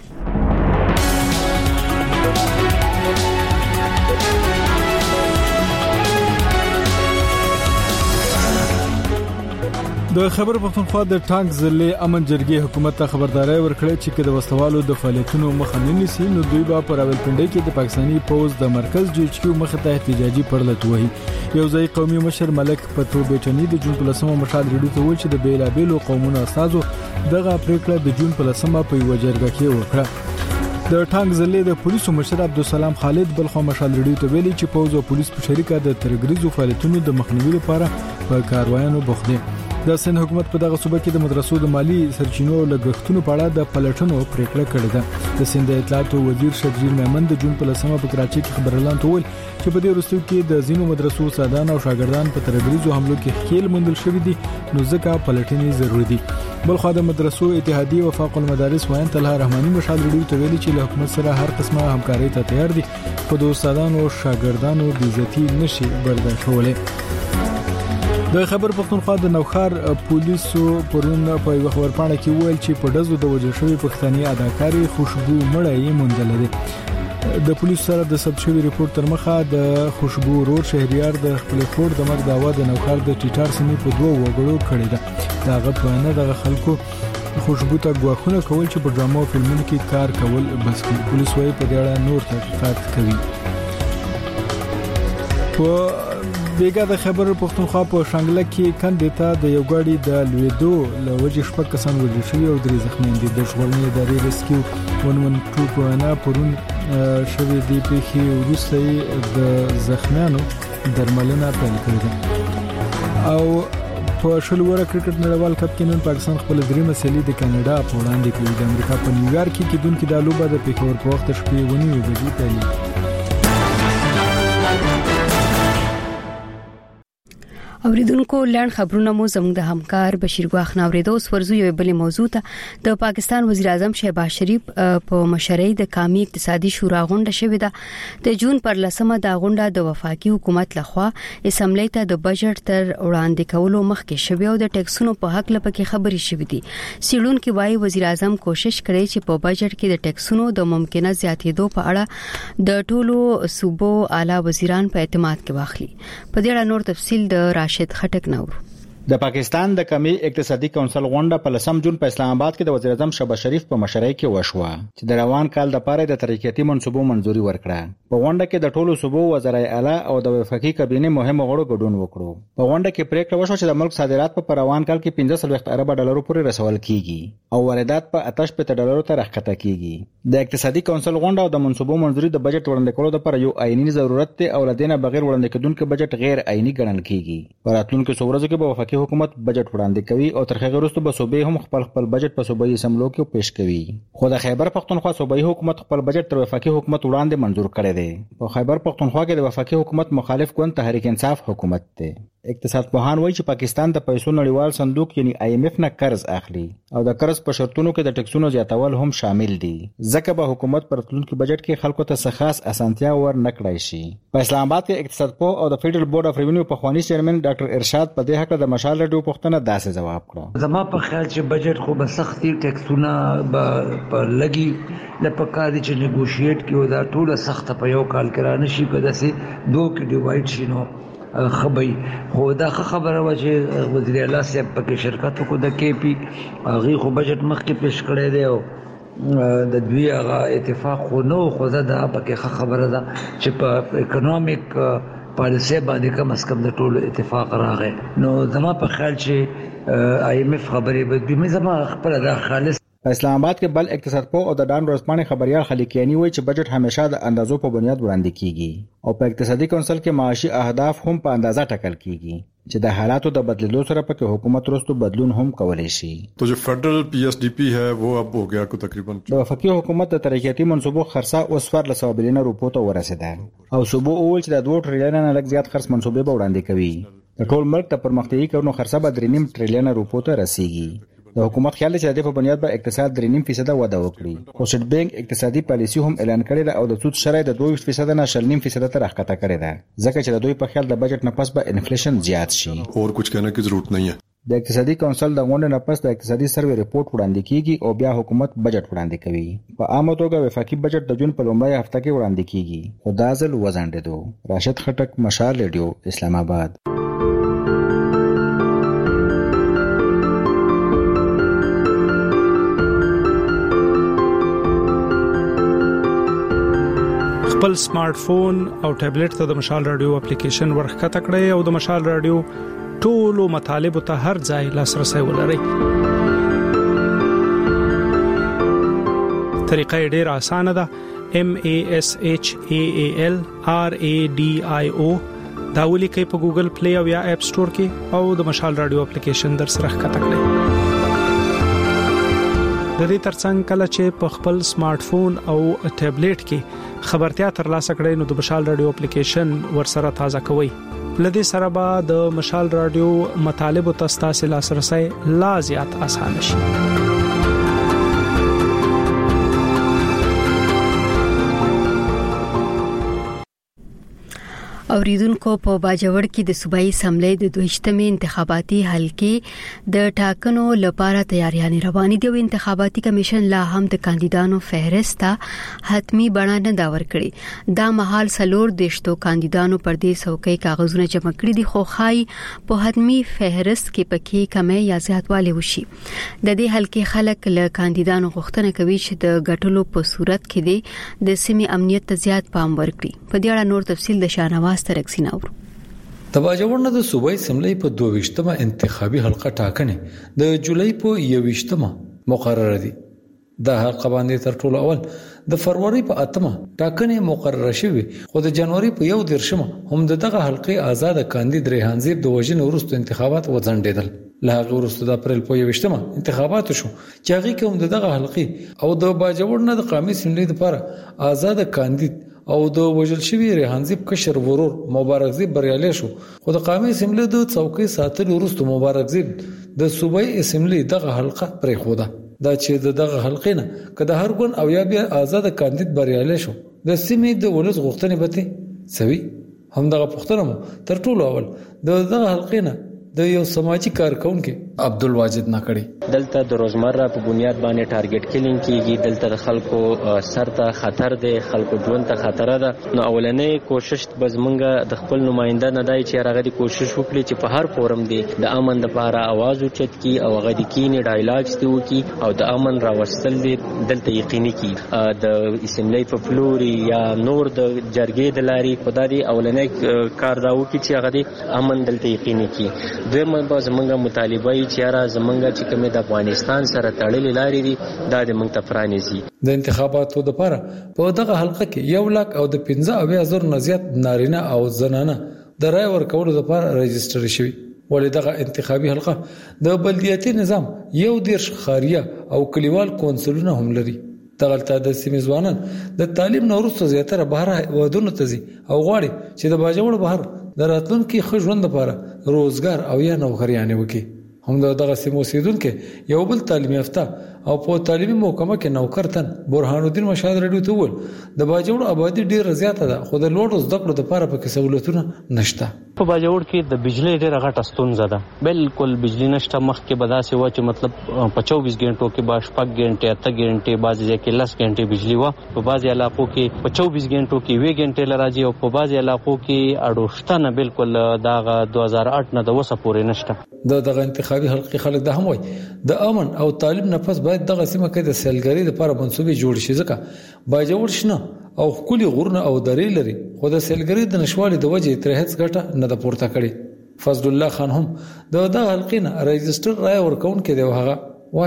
Speaker 7: د خبر پښتونخوا د ټانک ضلع امن جرګې حکومت ته خبرداري ورکړه چې د وسوالو د فعالیتونو مخه نیسي نو دوی به پر راولپنډي کې د پاکستاني پوز د مرکز جی ایچ کیو مخه ته احتجاجي پړلت وهي. یو ځای قومي مشر ملک پتو بیچنی د جون 15 مشال ریډیو ته ویل چې د بیلابېلو قومونو اساسو دغه پریکړه د جون 15 په یو جرګه کې وکړه. د ټانک ضلع د پولیسو مشر عبدالسلام خالد بلخو مشال ریډیو ته ویلي چې پوز او پولیس په شریکه د ترګریزو فعالیتونو د مخنیوي لپاره په کاروایانو بوخت دي. د سند حکومت په دغه صوبه کې د مدرسو د مالی سرچینو او لګښتونو په اړه د پلټنو پریکړه کړې ده. د سند اطلاعات وزیر شجریل میمن د جون 15 په کراچۍ کې خبرلاند وویل چې په دې وروستیو کې د زینو مدرسو استادان او شاګردان په ترګریزو حملو کې خېل موندل شوې دي نو ځکه پلټنې ضروري دي. بلخو د مدرسو اتحادیه وفاق المدارس وین طلحه رحماني مشال ریډیو ته ویلي چې له حکومت سره هر قسمه همکاري ته تیار دي خو د استادانو او شاګردانو د عزتي نشي برداشت کولای. د خبر پښتونخوا د نوخار پولیسو پرون په یو خبرپاڼه کې ویل چې په دزو د وجه شوی پښتني اداکاری خوشبو مړی مونډل دي. د پولیسو سره د ثبت شوی ریپورت تر مخه د خوشبو رور شهريار د خپل فور د مرګ داوا د نوخار د ټیټار سیمې په دوه وګړو کړی ده. داغه په نه د خلکو خوشبو ته غواخونه کول چې په ډرامو او فلمونو کې کار کول بس کی. پولیس وايي په دې اړه نور تحقیقات کوي. په بیګا د خبر پښتونخوا په شانګله کې کندې ته د یو غاډي د لویدو لوجه شپږ کسان وژل شوي او درې زخمیان دي. د ژغورنې ادارې ریسکیو 112 په انا پرون شوې دي په وروسته د زخمیانو درملنه پیل کړې ده. او په شلوره کرکټ نړیوال کپ کې نن پاکستان خپل درې مسلې د کاناډا په وړاندې کوي. د امریکا په نیویارک کې کېدونکې د لوبه د پیښور په وخت شپې 9 بجې پیل.
Speaker 1: اوریدونکو لاند خبرونه مو زموږ د همکار بشیر ګواخ ناوریدو. ورزو یو بل موضوع ته د پاکستان وزیر اعظم شهباز شریف په مشرۍ د قومي اقتصادي شورا غونډه شوې ده. د جون پر 10 د غونډه د وفاقي حکومت لخوا اسمبلی ته د بجټ تر وړاندې کولو مخکې شوې او د ټیکسونو په حق لپاره خبري شوې دي. سیلون کې وايي وزیر اعظم کوشش کړي چې په بجټ کې د ټیکسونو د ممکنه زیاتېدو په اړه د ټولو صوبو اعلی وزیران په اعتماد کې واخلي. په دې اړه نور تفصیل د راشد خټک نور.
Speaker 8: د پاکستان د قومي اقتصادي کونسل غونډه په 10 جون په اسلام آباد کې د وزیر اعظم شهباز شریف په مشرۍ کې وشوه چې د روان کال د پاره د ترقیاتي منصوبو منځوري ورکړه. په غونډه کې د ټولو صوبو وزرای اعلی او د وفاقي کابینې مهم غړو ګډون وکړو. په غونډه کې پریکړه وشوه چې د ملک صادرات په روان کال کې 15 ارب ډالر پورې رسول کیږي او واردات په 88 ډالر ته راښکته کیږي. د اقتصادي کونسل غونډه او د منصوبو منځوري د بجټ وړاندې کولو لپاره یو آئینی ضرورت دی او لدینه بغیر وړاندې کېدونکو بجټ غیر آئینی ګڼل کیږي. په راتلونکو څو ورځو کې به وفاقي حکومت بجټ وړاندې کوي او تر هغه وروسته به صوبې هم خپل بجټ په صوبایي اسمبلو کې پیش کوي. خو د خیبر پښتونخوا صوبایي حکومت خپل بجټ تر وفاقي حکومت وړاندې منظور کړی دی. په خیبر پښتونخوا کې د وفاقي حکومت مخالف ګوند تحریک انصاف حکومت دی. اقتصاد پوهان وایي چې پاکستان د پیسو نړیوال صندوق یعنی IMF نه قرض اخلي او د قرض په شرطونو کې د ټیکسونو زیاتول هم شامل دي. ځکه به حکومت پر راتلونکي بجټ کې خلکو ته څه خاص اسانتیا ور نه کړای شي. په اسلام آباد کې اقتصاد پوه او د فدرل بورډ اف ریونیو په خواني چیرمن ډاکټر ارشاد په دې حق د مشال رډیو پښتنه داسې جواب کړ.
Speaker 24: زما په خیال چې بجټ خو به سختي ټیکسونه په لګي لپاره چې نیګوشیټ کیو دا ټول سخت په یو کال کې را نشي په داسې دوه کې ډیوایډ شي نو خبري خو دا خبره و چې وزیر اعلی صاحب پکې شرکت کو د کې پی هغه خو بجټ مخکې پیش کړی دی او د دوی هغه اتفاق خو نو خو دا پکې خبره ده چې په اکونومیک پالیسي باندې کم از کم د ټولو اتفاق راغی. نو زما په خیال چې IMF خبرې به زما خپل د خالص
Speaker 8: په اسلام آباد کې بل اقتصاد پوه او د ډان ورځپاڼې خبريال خلیقیانی وایي چې بجټ همیشه د اندازو په بنیاد وړاندې کیږي او په اقتصادي کونسل کې معاشي اهداف هم په اندازه ټاکل کیږي چې د حالاتو د بدلیدو سره پکې حکومت وروسته بدلون هم کولای شي.
Speaker 10: تو جو فیڈرل پی ایس ڈی پی ہے وہ اب ہو گیا کو تقریبا
Speaker 8: د وفاقي حکومت د ترقیاتي منصوبو خرڅه اوس 14 بلین روپو ته ورسېده او صوبو اول چې د 2 ټریلیون نه لږ زیات خرڅ منصوبې به وړاندې کوي. د ټول ملک د پرمختیايي کارونو خرڅه به 3.5 ټریلیون روپو ته رسیږي. د حکومت خیال چې د په بنیاد به اقتصاد 3.5% وده وکړي. خو سټ بانک اقتصادي پالیسی هم اعلان کړی ده او د سود شرای د 2% نه 0.5% ته راښکته کړی ده ځکه چې د دوی په خیال د بجټ نه پس به انفلیشن زیات شي.
Speaker 10: اور کچھ کہنے کی ضرورت نہیں ہے.
Speaker 8: د اقتصادي کونسل د غونډې نه پس د اقتصادي سروې ریپورت وړاندې کیږي او بیا حکومت بجټ وړاندې کوي. په عامه توګه وفاقي بجټ د جون په لومړۍ هفته کې وړاندې کیږي. خو دا ځل وځنډېدو. راشد خټک، مشال ریډیو، اسلام آباد.
Speaker 11: خپل سمارټ فون او ټابلیټ ته د مشال رادیو اپلیکیشن ورخکته کړئ او د مشال رادیو ټولو مطالبه ته هر ځای لاسرسي ولرئ. طریقه ډیره اسانه ده. MASHAAL RADIO دا ولیکئ په ګوګل پلی او یا اپ سٹور کې او د مشال رادیو اپلیکیشن در سره ښکته کړئ. د دې ترڅنګ کله چې په خپل سمارټ فون او ټابلیټ کې خبرتیا ترلاسه کړئ نو د مشال رادیو اپلیکیشن ورسره تازه کوئ. لدې سره به د مشال رادیو مطالب او تاسو لاسرسي لا زیات اسانه شي.
Speaker 1: اوریدونکو په باجوړ کې د صوبایي اسمبلی د 22مې انتخاباتي حلقې د ټاکنو لپاره تیاریاں روانې دي او انتخاباتي کمیشن لا هم د کاندیدانو فهرست حتمی بڼه نه دا ورکړي. دا مهال سلور دیشتو کاندیدانو پر دې څوکۍ کاغذونه جمع کړي دي خو خای په حتمی فهرست کې پکې کمی یا زیاتوالی وشي. د دې حلقې خلک له کاندیدانو غوښتنه کوي چې د غټلو په صورت کې د سیمې امنیت ته زیات پام ورکړي. په دې اړه نور تفصیل د شاهنواز
Speaker 12: د باجوړ د صوبایي اسمبلی په 22مه انتخابي حلقه ټاکنې د جولای په 21مه مقرره دي. د حلقه باندې تر ټولو اول د فروری په 8مه ټاکنې مقرره شوې خو د جنوري په 1 هم دغه حلقې آزاد کاندید ریحان زیب د وژنې وروسته انتخابات وځنډېدل. له هغه وروسته د اپریل په 21مه انتخابات شو چې هغه کوم دغه حلقې او د باجوړ د قومي اسمبلی لپاره آزاد کاندید او د وژل شوی ریحان زیب کشر ورور مبارک زیب بریالي شو. خو د قومي اسمبلی د څوکۍ ساتلو وروسته مبارک زیب د صوبایي اسمبلی دغه حلقه پرې خوده. دا چې دغه حلقې نه کده هر ګون او یا بیا آزاد کاندید بریالي شو د سیمې د ولس غوښتنې به سوي. هم دغه پښتنه تر ټولو اول دغه حلقې نه د یو سماجی کارکونکو عبدالواجد ناکړي
Speaker 13: دلته د روزمره په بنیاد باندې ټارګټ کیلینګ کیږي. دلته د خلکو سر ته خطر دی، خلکو ژوند ته خطر ده. نو اولنې کوشش به زمونږ د خپل نماینده نه دی چې هغه د کوشش وکړي چې په هر فورم دی د امن لپاره आवाज اوچت کی او هغه د کینې ډایلاګز دی وکي او د امن راوستل دی دلته یقیني کی. د اسمبلی په فلوري یا نور د جرګې د لاري خدای دی اولنې کار دا وکړي چې هغه د امن دلته یقیني کی. دویمه به زمونږ مطالبه یې چې را زمونږ چې کومه د افغانستان سره تړلې لارې دي دا د مونږ ته پرانیزي.
Speaker 12: د انتخاباتو لپاره په دغه حلقه کې 1 او د 15,000 نه زیات نارینه او زنانه د رای ورکولو لپاره رجسټر شوي. ولې دغه انتخابي حلقه د بلدیاتي نظام 11 خاریه او کلیوال کونسلونه هم لري. دغلته د سیمې ځوانان د تعلیم نه وروسته زیاتره بهر ودونو ته ځي او غواړي چې د باجوړ بهر د راتلونکي ښه ژوند لپاره روزګار او یا نوکریانې وکړي. هم دغه سیمو اوسیدونکو یو بل تعلیم یافته او په تعلیمي محکمه کې نوکرتن برهان الدین مشهد رډیو ته ول د باجوړ آبادی ډیره زیاته ده خو د لوړ زده کړو لپاره پکې سہولتونه نشته.
Speaker 13: په باجوړ کې د بجلی ډیره غټه ستونزه ده. بالکل بجلی نشته. مخکې به داسې و چې مطلب په 24 غنټو کې به 8 غنټې 8 غنټې بعضې ځای کې 10 غنټې بجلی و. په بعضې علاقو کې په 24 غنټو کې 2 غنټې لراځي او په بعضې علاقو کې اډوشتنه بالکل داغه 2008 نه د وسه پورې نشته.
Speaker 12: دغه انتخابي حلقې خلک د هم وای د امن او تعلیم نه پس باید دغه سیمه کې د سیلګری لپاره منسوبې جوړ شي ځکه باجوړ شنه او خولي غورنه او درې لري خو د سیلګری د نشوالي د وجې تر هیڅ ګټه نه د پورته کړي. فضل الله خان هم دغه حلقې نه رجسټر رای ورکون کې دی. هغه وای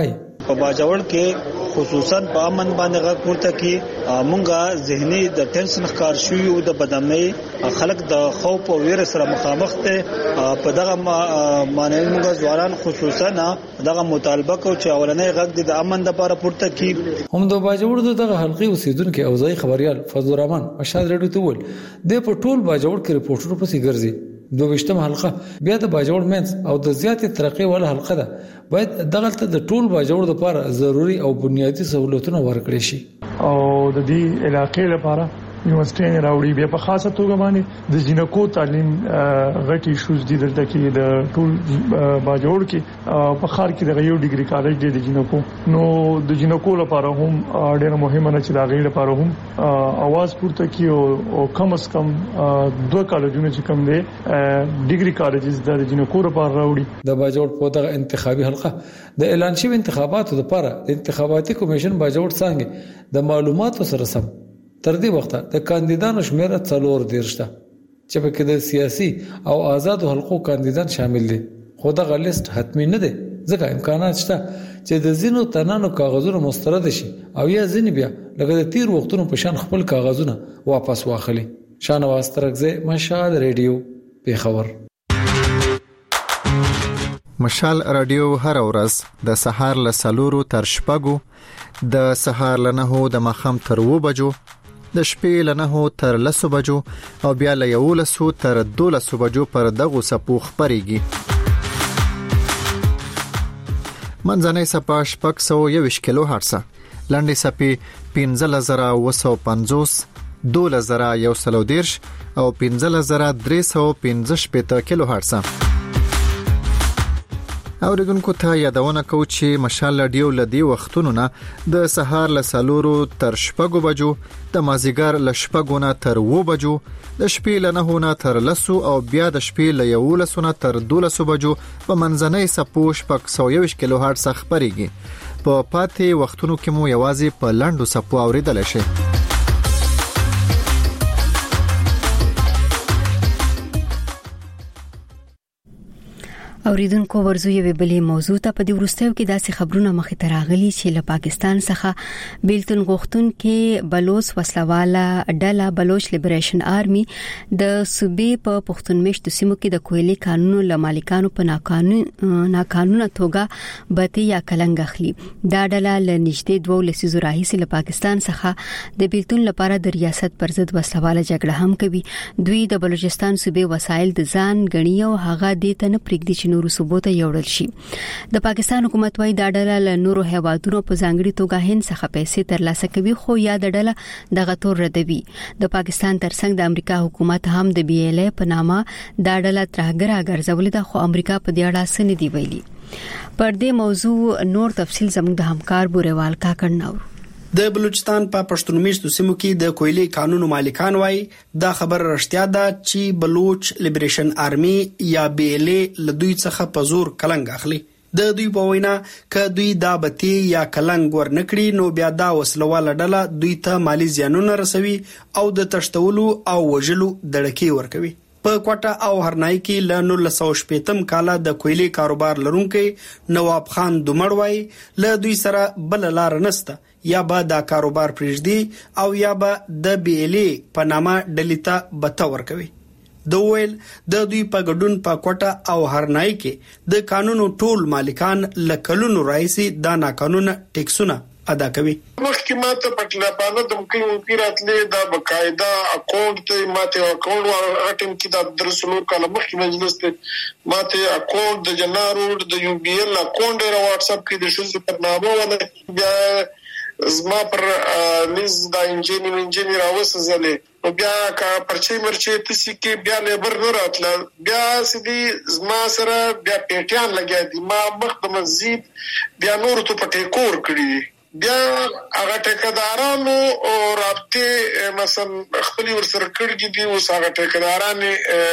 Speaker 5: په باجوړ کې خصوصا په امن باندې غږ پورته کی مونږه ذهني د ټینشن ښکار شوی او د بدامنۍ خلک د خوف او ویره سره مخامخ ته په دغه معنی مونږه ځوانان خصوصا دغه مطالبه کو چې اولنې غږ د امن لپاره پورته کی.
Speaker 12: هم د باجوړ دغه حلقي اوسیدونکو او ځای خبريال فضل الرحمن مشهد رډو ته ول د په ټول باجوړ کې ریپورټر پسې ګرځي. 22 حلقه بیا د باجوړ مینس او د زیاتې ترقی ول حلقه ده باید دغه د ټول باجوړ لپاره ضروری او بنیادی سہولتونه ورکړي شي
Speaker 14: او د دې علاقې لپاره یونیورسيټي راوړي بیا په خاصه توګه باندې د جنکو تعلیم غټي شوز دي دلته کې د ټول باجوړ کې په خار کې د یو ډیګري کالج دی د جنکو نو د جنکو لپاره هم ډېر مهمه نه چې دا غیر لپاره هم आवाज پورته کی او کم از کم 2 کالجونه چې کم دي ډیګري کالجز د جنکو لپاره راوړي.
Speaker 12: د باجوړ په دغه انتخابي حلقه د اعلان شوی انتخاباتو لپاره د انتخاباتي کمیشن باجوړ څنګه د معلوماتو سره سم تر دې وخته د کاندیدانو شمېر 4 شته چې په کې د سیاسي او آزاد حلقو کاندیدان شامل دي خو دا لیست حتمی نه دی ځکه امکانات شته چې د زینو تنانو کاغذونه مسترد شي او یا ځینې بیا لکه د تیر وختونو په شان خپل کاغذونه واپس واخلي. شانواز ترکزه مشال ریډیو پیښور.
Speaker 15: مشال رادیو هر ورځ د سهار له 4 تر 6 د سهار له 9 د مخام تر 2 بجو د شپې له 9 تر 10 بجو او بیا له 11 تر 12 بجو پر دغه سپو خبريږي. منځنۍ سپا 621 کیلو هرتز، لاندې سپي 15950 12110 او 15315 کیلو هرتز. اوریدونکو ته یادونه کوم چې مشال رادیو لدی وختونو نه د سهار له 4 تر 6 بجو د مازیګر له 6 نه تر 2 بجو د شپې له 9 نه تر 10 او بیا د شپې له 11 نه تر 12 بجو په منځنۍ سپو 621 کیلو هرتز خبريږي. په پاتې وختونو کې مو یوازې په لاندو سپو اوریدل شي.
Speaker 1: اوریدونکو ورزو یو بلې موضوع ته په دې ورستیو کې داسې خبرونه مخې ته راغلي چې له پاکستان څخه بیلتون غوښتون کې بلوچ وسلواله ډله بلوچ لیبریشن آرمي د صوبې په پښتونمشت سیمو کې د کویلي قانونو له مالکانو په ناقانونه توګه بته یا کلنګ اخلي. دا ډله له نږدې 2 لسیزو راهیسې له پاکستان څخه د بیلتون لپاره د ریاست پر ضد وسلواله جګړه هم کوي. دوی د بلوچستان صوبې وسایل د ځان غني او هغه د تن پرېږدي چې نورو صوبو ته یوړل شي. د پاکستان حکومت وايي دا ډله له نورو هیوادونو په ځانګړي توګه هند څخه پیسې ترلاسه کوي خو یا د ډله دغه تور ردوي. د پاکستان ترڅنګ د امریکا حکومت هم د بي ال ا په نامه دا ډله ترهګره ګرځولې ده خو امریکا په دې اړه څه نه دی ویلي. پر دې موضوع نور تفصيل زموږ د همکار بوريوال کاکړ نور.
Speaker 3: د بلوچستان په پښتونمشت سیمو کې د کویلي قانونو مالکان وایي دا خبر رښتیا ده چې بلوچ لیبریشن آرمي یا بي ال ا له دوی څخه په زور کلنګ اخلي. د دوی په وینا ک دوی دا بتی یا کلنګ ورنکړي نو بیا دا وسلواله ډله دوی ته مالی زیانونه رسوي او د تشتولو او وژلو دړکی ورکوي. په کوټه او هرنای کې ل 1915 کال د کویلي کاروبار لرونکي نواب خان دومړ وای له دوی سره بل لار نسته یا به دا کاروبار پرېږدي او یا به د بي ال ا په نامه ډلیتا بته ورکوي. د ویل د دوی په ګډون په کوټه او هرنای کې د قانونو ټول مالکان لکلونو رئیسي دا ناقانونه ټیکسونه ادا کوي.
Speaker 17: مخکې ماته پټلپانه د مکې راتلې دا بقاعده اکاونټ ته ماته اکاونټ ورټم کې دا درسلو کله مخکې مجلس ته ماته اکاونټ د جنارو د یو بي ال اکاونټ را واتس اپ کې د شوز په نامه ولا بیا زما پر لیز دا انجینیر اوسزلې بیا کا پرچې مرچې تاسو کې بیا لیبر نه راتله بیا سدي زما سره بیا پیټیان لګیا دي ما مخ د مزید بیا نور ته پټې کور کړی بیا هغه ټیکدارانو او رابطه مثلا خپل ورسره کړی دي اوس هغه ټیکداران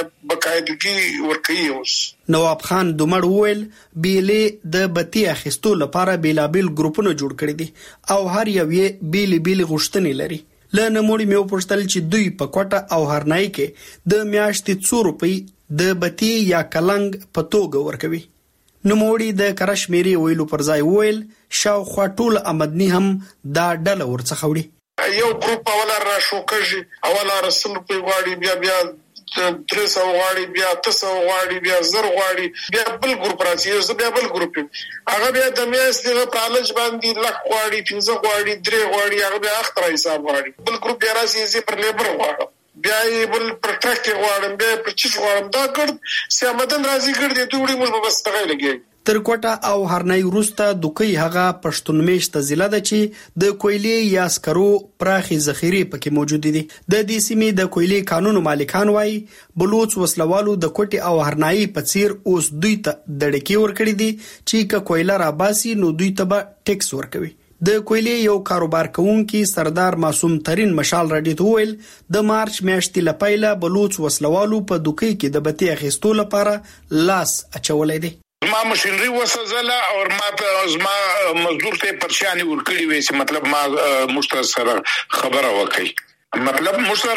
Speaker 17: بقاعدګي ورکوي. اوس
Speaker 3: نواب خان دومړ ویل بیلې د بتی اخیستو لپاره بیلابل ګروپونه جوړ کړي دي او هر یو یې بیل غوښتنې لري. لنه موړي مې پوښتل چې دوی په کوټه او هرنای کې د میاشتې 2 روپۍ د بتی یا کلنګ په توګه ورکوي. نوموړي د کرشمیري ویلو پر ځای ویل شاوخوا ټول امدني هم دا ډله ورڅخه وړي.
Speaker 17: یو ګروپ اوله را شوکږي اوله رسل په غواړي بیا 300 غواړي بیا 300 غواړي بیا 1000 غواړي بیا بل ګروپ راځي بیا بل ګروپ هغه بیا د میاشتې په پالج باندې لک غواړي 15 غواړي 3 غواړي هغه بیا اختر حساب غواړي بل ګروپ بیا راځي پر لیبر غواړي بیا بل پروټیکټ غواړم بیا پر چیف غواړم دا ګرد سیامدن راځي ګرد دې دوړي موږ بس تغه لګي.
Speaker 3: تر کوټه او هرنۍ وروسته دوکي هغه پښتون میشته ضلع ده چې د کویلې یا سکرو پراخي ذخیره پکې موجود دي. د دې سیمې د کویلې قانون مالکان وایي بلوچ وسلوالو د کوټي او هرنۍ په څیر اوس دوی ته دړکی ورکړي دي چې ک کویلا را باسي نو دوی ته به ټیکس ورکوي. د کویلې یو کاروبار کوونکی سردار معصوم ترين مشال راډیو ویل د مارچ میاشتې لپاره بلوچ وسلوالو په دوکي کې د بتی اخیستو لپاره لاس اچولې دي.
Speaker 16: ما مشینری وسزله او ما زما مزدور ته پرشانی ورکړی وې چې مطلب ما مشترک خبره وکړي مطلب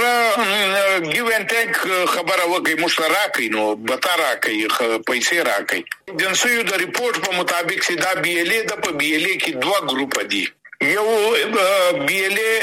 Speaker 16: مشترک گیو اینڈ ټیک خبره وکړي مشترک نو بتا راکړي پیسې راکړي جنسیو د ریپورت په مطابق چې دا بی ال ای د په بی ال ای کې دوه ګروپ دي یو بی ال ای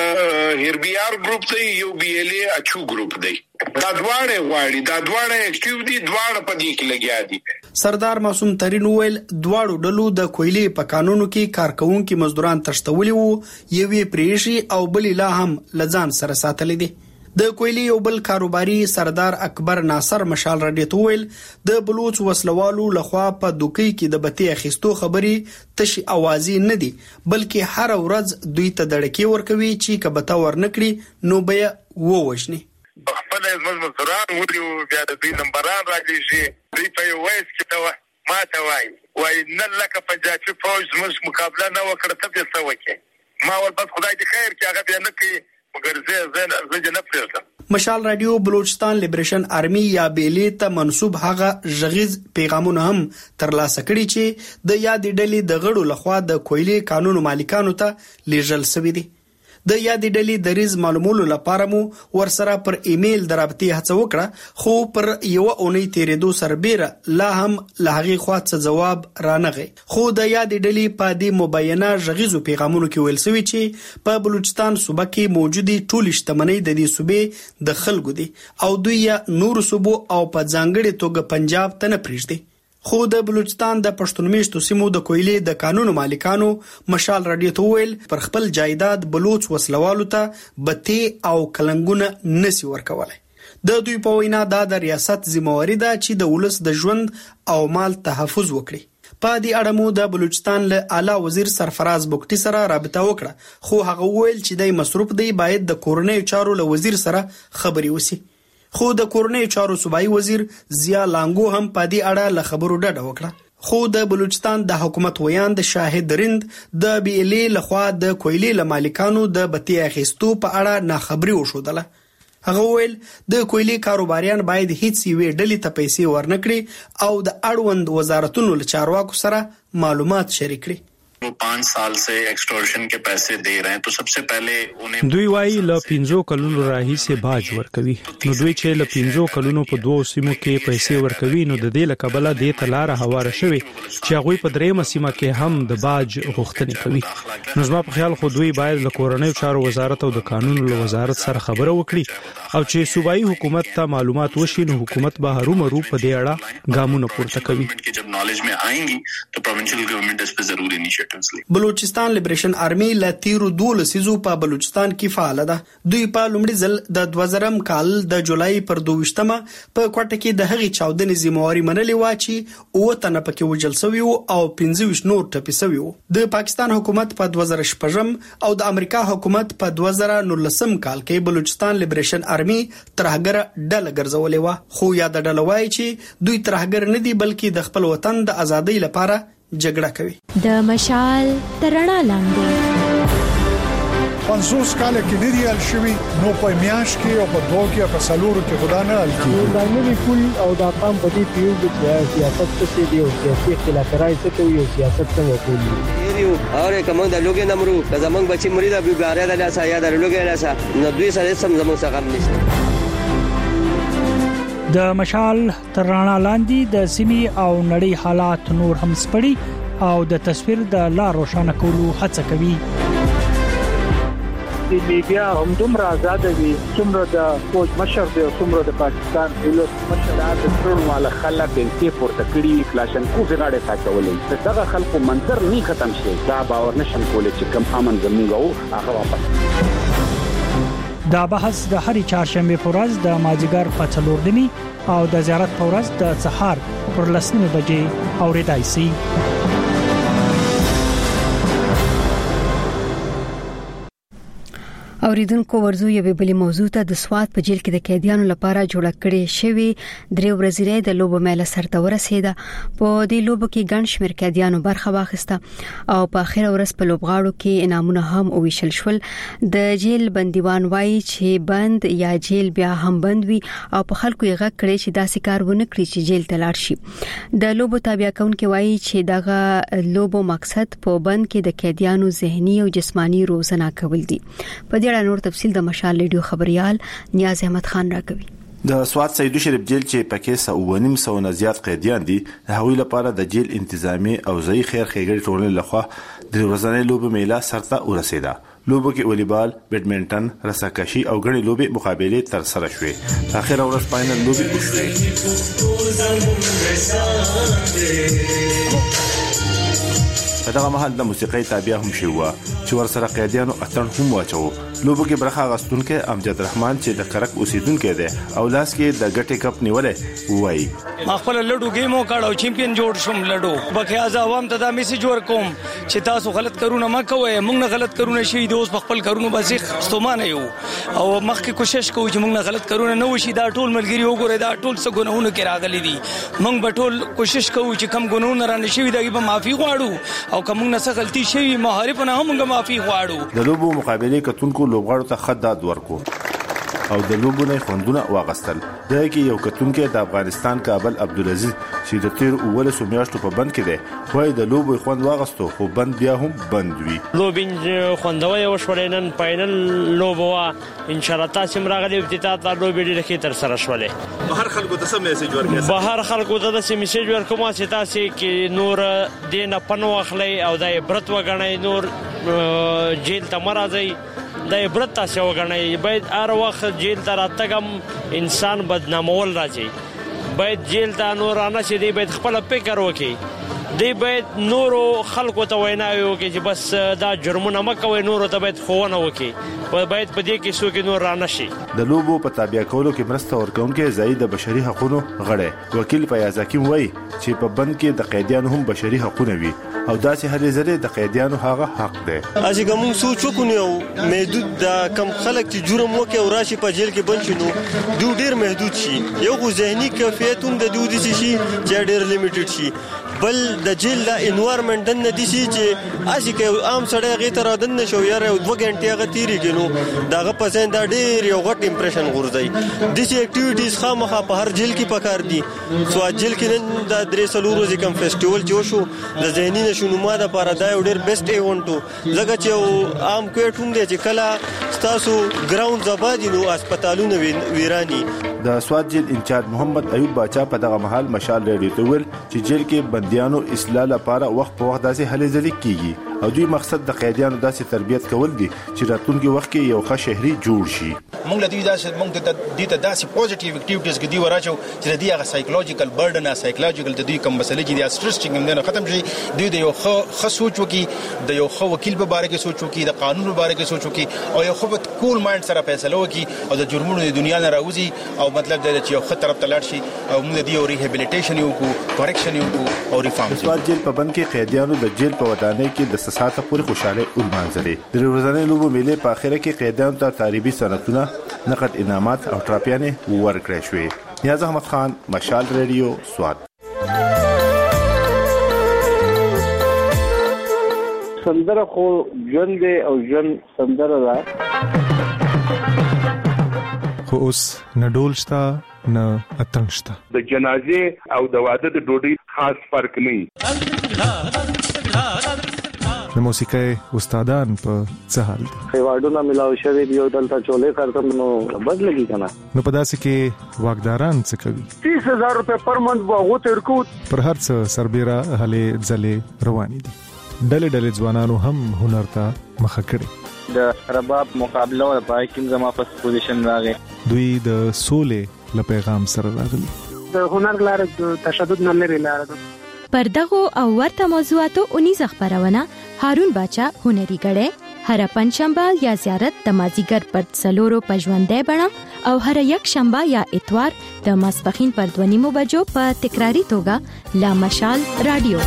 Speaker 16: هربیار ګروپ دی یو بی ال ای اچو ګروپ دی دا دواړه واړي دا دواړه اکټیو دي دواړه په دې کې لګیا دي.
Speaker 3: سردار معصوم ترين ویل دواړو ډلو د کویلې په قانونو کې کارکونکو مزدوران تشتولي وو یوې پریشي او بل لا هم لزان سره ساتلې دي. د کویلې یو بل کاروباري سردار اکبر ناصر مشال راډیو ویل د بلوچ وسلوالو لخوا په دوکي کې د بتی اخیستو خبري تشي اوازي نه دي بلکې هر ورځ دوی ته دړکی ورکوي چې کبته ورنکړي نو به ووښني.
Speaker 16: خپل مزدوران ودیو بیا د دې نمبران راځي چې دوی په وایس کې ما ته وای نه لکه پنجابي فوج موږ مقابله نه وکړه ته څه وکړي ما ول بس خدای دې خیر کې هغه بیا نه کوي مګر زه نه پریږدم.
Speaker 3: مشال راډیو بلوچستان لیبریشن آرمي یا بیلې ته منسوب هغه ژغیز پیغامونه هم ترلاسه کړي چې د یادې ډلې د غړو لخوا د کویلې قانون مالکانو ته لیږل شوی دي. د یادې ډلې د ریز معلومولو لپاره مو ورسره پر ایمیل درابطي هڅه وکړه خو پر یو اونۍ تیرېدو سربېره لا هم لهغه خواڅ جواب رانغی. خو د یادې ډلې په دې مبینه ژغیزو پیغامونو کې ویل شوی چې په بلوچستان صوبه کې موجودي ټول شتمنۍ د دې صوبې د خلکو دي او دوی نور صوبو او په ځانګړي توګه پنجاب ته نه پریږدي. خو د بلوچستان د پښتون میشتو سیمو د کویلې د قانون مالکانو مشال راډیو ویل پر خپل جایداد بلوچ وسلوالو ته بتی او کلنګونه نسی ورکولای. د دوی په وینا د ریاست ذمہواری ده چې د ولس د ژوند او مال تحفظ وکړي. په دې اړه مو د بلوچستان له اعلی وزیر سرفراز بوکټي سره رابطه وکړه خو هغه ویل چې د مصروف دی باید د کورنۍ چارو له وزیر سره خبري وسی. خو د کورنۍ چارو صوبایي وزیر ضیا لانګو هم په دې اړه له خبرو ډډه وکړه. خو د بلوچستان د حکومت ویاند شاهد رند د بی ال ای لخوا د کویلې مالکانو د بتی اخیستو په اړه ناخبري وشودله. هغه ویل د کویلې کاروباریان باید هیڅ یوې ډلې ته پیسې ورنکړي او د اړوند وزارتونو له چارواکو سره معلومات شریک کړي.
Speaker 18: वो 5 साल से एक्सटॉर्शन के पैसे दे रहे हैं तो सबसे पहले उन्हें
Speaker 11: دوی وايي ل 15 کلونو راهیسه باج ورکوي نو دوی چې ل 15 کلونو په دوه سیمو کې پیسې ورکوي نو د دې لکبله د تلاره هواره شوی چې هغه په درېمه سیمه کې هم د باج غوښتنې کوي. نو زما په خیال خو دوی باید ل کورنۍ چارو وزارت او د قانون له وزارت سره خبره وکړي او چې صوبایي حکومت ته معلومات وشي نو حکومت به هرومرو په دې اړه ګامونه پورته کوي.
Speaker 18: जब नॉलेज में आएंगी तो प्रोविंशियल गवर्नमेंट इस पे जरूर इनिशिएटिव्स ले.
Speaker 3: بلوچستان لیبریشن آرمي ل تیرو 12 سيزو په بلوچستان کې فعال ده. دوی په لومړي ځل د 2000 کال د جولای پر 22مه په کوټه کې د هغې چاودنې ذمہواری منلې و چې او تنه پکې وجل شوی او 25 نور ټپي شوی و. د پاکستان حکومت په 2015 او د امریکا حکومت په 2019 کال کې بلوچستان لیبریشن آرمي ترهګر ډله ګرځولې و. خو یاد ډله وایي چې دوی ترهګر نه دي بلکې د خپل وطن د ازادۍ لپاره جګړه کوي.
Speaker 9: د مشال ترڼا لاندې
Speaker 20: 50 کال کې ندی الشوي نو په میاش کې او په دوه کې په سلورو کې خدا نه الکی
Speaker 21: دا نه کول او دا قام په دې پیو د سیاست څخه دی او سیاسي اختلاف راځي ته یو سیاست څنګه کوي
Speaker 25: یو اوره کوم د لوګي نمرو که زمنګ بچی مرید ابو ګاره د لاسه یا د لوګي لاسه نو دوی سره سم زموږ څخه نشته.
Speaker 11: د مشال تر رڼا لاندې د سیمې او نړۍ حالات نور هم سپړي او د تصویر د لار روښانه کولو هڅه کوي.
Speaker 2: د میډیا هم دومره آزاد دي څومره د فوج مشر دی او څومره د پاکستان ولس مشر د ټول مال خلک په پورته کړي کلاشنکوف غاړه ساتولې دغه خلکو منظر نه ختم شي دا باور نشم کولای چې کم امن زموږ او هغه واپس.
Speaker 11: دا بحث د هرې چهارشنبه په ورځ د مازیګر په 4 او د زیارت په ورځ د سهار پر 10 بجې اوریدای شي.
Speaker 1: اوریدونکو ورزو یو بلی موضوع ته د سواد په جیل کې د قیدیانو لپاره جوړ کړي شوی 3 ورځې د لوبو میله سرته ورسېده. په دې لوبو کې ګڼ شمېر قیدیانو برخه واخیسته او په اخر ورځ په لوبغاړو کې انعامونه هم وویشل شول. د جیل بندیوان وایي چې بند یا جیل بیا هم بند وي او په خلکو یې غږ کړي چې داسې کار ونه کړي چې جیل ته لاړ شي. د لوبو تابع کونکي وایي چې دغه لوبو مقصد په بند کې د قیدیانو ذهني او جسمانی روزنه کول دي. په دې اړه نور تفصیل د مشال ریډیو خبريال نیاز احمد خان راکوي.
Speaker 4: د سواد سیدو شریف جیل چې پکې 1.5 نه زیات قیدیان دي د هغوی لپاره د جیل انتظامی او ځای خیر ښېګړې ټولنې لخوا د ورځنۍ لوبو میله سرته ورسېده. لوبو کې والیبال، بیډمنټن، رساکشي او غړي لوبې مقابله تر سره شوې. اخر ورځ فائنل لوبې وشوې. په دغه مهال د موسیقۍ تابع هم شو چې ورسره قیدیانو اتن هم واچو. لوبو کې برخه غستونکو امجد رحمان چې د کرک اوسیدونکو دی او لاس کې د ګټې کپ نیولې وای
Speaker 6: ما خپل لډو گیمو کاړو چمپیون جوړ شوم. لډو بکه از عوام ته دا میسج ورکوم چې تاسو غلط کارونه ما کوئ، موږ نه غلط کارونه شي د اوس خپل کارونه بس ستومانه یو او مخکې کوشش کوو چې موږ نه غلط کارونه نه وشي. دا ټول ملګری وګوره دا ټول څه ګناهونه کې راغلي دي. موږ به ټول کوشش کوو چې کم ګناهونه را نشي دا به معافي غواړو او کوم نه څه غلطي شي مهارپونه هم موږ معافي غواړو.
Speaker 4: د لوبو مقابله کتونکو لوبغاړو ته خداد ورکو او د لوبو نه خوندونه واغستل. دا کې یو کتونکو د افغانستان کابل عبدالعزیز چې د تیر اول سومیاشتو په بند کې دی وای د لوبو خوند واغستو خو بند بیا هم بند وی.
Speaker 19: لوبین خوندوي او شولینن فائنل لوبو ان شاء الله تاسو مرغلي افتتاح د لوبې ډېر ښه تر سره شولې.
Speaker 4: بهر خلکو ته څه میسج ورکړئ؟
Speaker 19: بهر خلکو ته د میسج ورکوم چې تاسو کې نور دینه پنو اخلي او د عبرت وګڼئ. نور جیل ته مرزي د عبرت تاسو وګڼئ. باید هر وخت جیل ته راتګم انسان بدنامول راځي. باید جیل ته نور نه شي دی باید خپل فکر وکړي. دی باید نورو خلکو ته ویناوي وکړي چې بس دا جرمونه مکوئ. نورو ته باید ښوونه وکړي باید په دې کې څوک نور را نشي.
Speaker 4: د لوبو په تابع کولو کې مرسته ورکوونکي ځای د بشري حقوقو غړي وکیل فیاض حکیم وایي چې په بند کې د قیدیانو هم بشري حقوق وي او داسې هلې ځلې د قیدیانو هغه حق دی.
Speaker 23: اسی کوم سوچ وکړو محدود د کم خلک چې جرم وکړي او راشي په جیل کې بند شنو دوی ډیر محدود شي. یو ذهني کیفیت هم د دوی دي شي چې ډیر لیمیټډ شي. بل د جیل د انوایرنمنت نه دي شي چې اسی کې عام سړی غي تر دن نشو یاره 2 غنټه هغه تیری کینو داغه پسند ډیر یو غټ امپریشن غورځي. دیسي اکټیویټیز خامخا په هر جیل کې پکار دي. سو جیل کې نن د 3 ورځې کم فیسټیوال جوړ شو د ذهني نشونما د لپاره دا ډیر بیسټ ایونت زګه چې عام کوټوم دي چې کله تاسو ګراوند زبادي نو هسپتالونه ویرانی.
Speaker 4: د سواد جیل انچارج محمد ایوب باچا په دغه محل مشال ریډیو ته ویل چې جیل کې بنديانو اصلاح لپاره وخت په وخت داسې هلې ځلې کیږي او دوی مقصد د قیدیانو داسې تربیت کول دي چې راتلونکي وخت کې یو ښه شهري جوړ شي.
Speaker 26: موږ د دې داسې پوزټیو اکټیویټیز کې دی ورچو چې د دې هغه سایکولوژیکل برډن او سایکولوژیکل د دې کوم مسلې چې د سټرس چې موږ نه ختم شي دوی د یو ښه سوچ وکي د یو ښه وکیل په اړه کې سوچ وکي د قانون په اړه کې سوچ وکي او یو خو کول مایند سره فیصله وکي او د جرمونو د دنیا نه راوځي او مطلب دا چې یو ښه طرف ته لاړ شي او موږ د یو ریهابیلیټیشن یو کو کریکشن یو کو او ریفارم.
Speaker 4: سواد جیل په بند کې قیدیانو د جیل په ودانۍ کې د سساته پورې خوشاله ولمانځلې. د ورځنۍ لوبو میلې په اخر کې قیدیانو ته تعریبي سنتونه، نقد انعامات او ټراپیانې ورکړې شوې. نیاز احمد خان، مشال ریډیو، سواد.
Speaker 2: سندره خو ژوند او ژوند سندره ده
Speaker 27: خو اوس نه ډول شته نه اتنګ شته.
Speaker 28: د جنازې او د واده د ډوډۍ خاص فرق نه.
Speaker 27: د موسیقي استادان په څه حال دي؟
Speaker 5: ایوارډونه ملاو شوی دی او دلته چولې خرڅم نو بدلږي کنه.
Speaker 27: نو په داسې کې واګداران څه کوي؟
Speaker 5: 30000 روپے پر منث وغو ترکو
Speaker 27: پر هر څه سربېره هلې ځلې روانې دي. ډلې ځوانانو هم هنر ته مخه کړي.
Speaker 7: د رباب مقابله او پای کې زما په پوزیشن راغی.
Speaker 27: دوی د سولې له پیغام سره راغلي.
Speaker 5: د هنر لار د تشدد نه لري لار ده.
Speaker 9: پر دغه او ورته موضوعاتو 19 خبرونه هارون باچا هنري غړې هر پنځشنبه یا زیارت د مازیګر پر څلورو پژوندې بڼه او هر یک شنبه یا اتوار د ماسپخین پر 2:30 بجو په تکراری توګه لا مشال رادیو.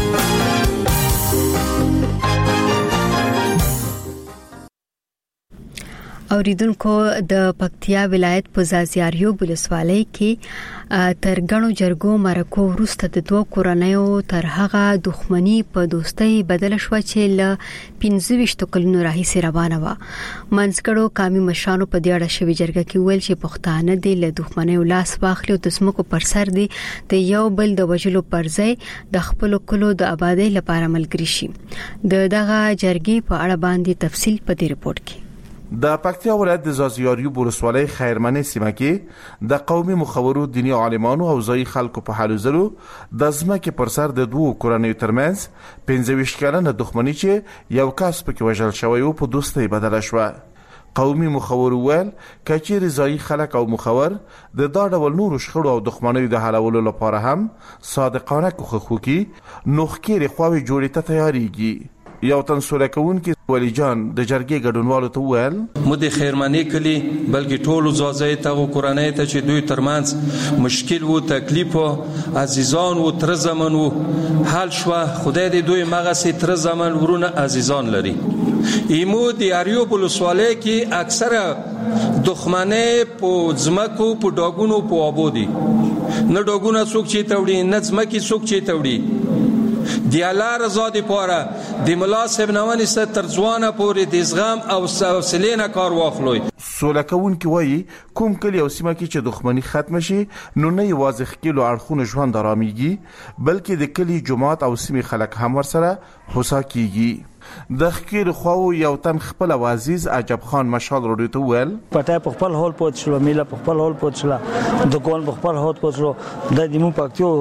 Speaker 1: اوریدونکو د پکتیا ولایت په زازیاریو ولسوالۍ کې تر غنو جرګو مرکو وروسته د دوه کورنیو تر هغه دښمنی په دوستۍ بدل شو چې ل 25 کلونو راهیسې روانه و. منځګړو قومي مشرانو په دې اړه شوی جرګه کې ویل چې پښتانه د ل دښمنۍ لاس واخلي او د سمکو پر سر دي د یو بل د وجلو پر ځای د خپل کلو د آبادی لپاره ملګری شي. دغه جرګې په اړه باندې تفصیل په دې رپورت کې.
Speaker 4: د پکتیا ولایت د زازیاریو ولسوالۍ خیرمنې سیمه کې د قومي مخورو دینی عالمانو او ځای خلکو په حالو زلو د ځمکې پر سر د دوه کورنیو ترمنځ 25 کلنه دښمنی چې یو کس پکې وژل شوی او په دوستۍ بدله شوه. قومي مخور ول کچېر ځای خلک او مخور د دا ډول نور شخړو او دښمنۍ د حلولو لپاره هم صادقانه کوښښ کوي. نوخکېر خواوي جوړې ته تیاریږي. یو تن سوله کون کې ولی جان د جرګې ګډونوالو ته ویل
Speaker 8: مو د خیرمنې کلی بلکې ټولو ځای ته کورنۍ ته چې دوی ترمنځ مشکل وو تکلیف وو عزیزان وو تر زمن وو حل شو. خدای دې دوی مغه سي تر زمن ورونه عزیزان لري. ایمو د اریو ولسوالۍ کې اکثره دښمنۍ په ځمکو په ډاګونو په آبادی نه ډاګونه څوک چې توړي نه ځمکې څوک چې توړي. دی الله رضا دی پاره د مناسب نوانی ست ترځوانه پورې د زغم او حوصله کار واخلوي.
Speaker 4: سوله کون کې وایي کوم کلی او سیمه کې چې دښمنی ختم شي نو نه یوازې خکلو اړخونه ژوند آراميږي بلکې د کلی جماعت او سیمه خلک هم ورسره هوسا کیږي. د خکیر خو یو تن خپل عزیز عجب خان مشال روډ ته ول
Speaker 10: پټه په خپل هول پوت شو میله په خپل هول پوت شو د کول په خپل هول پوت شو د دمو پکتیو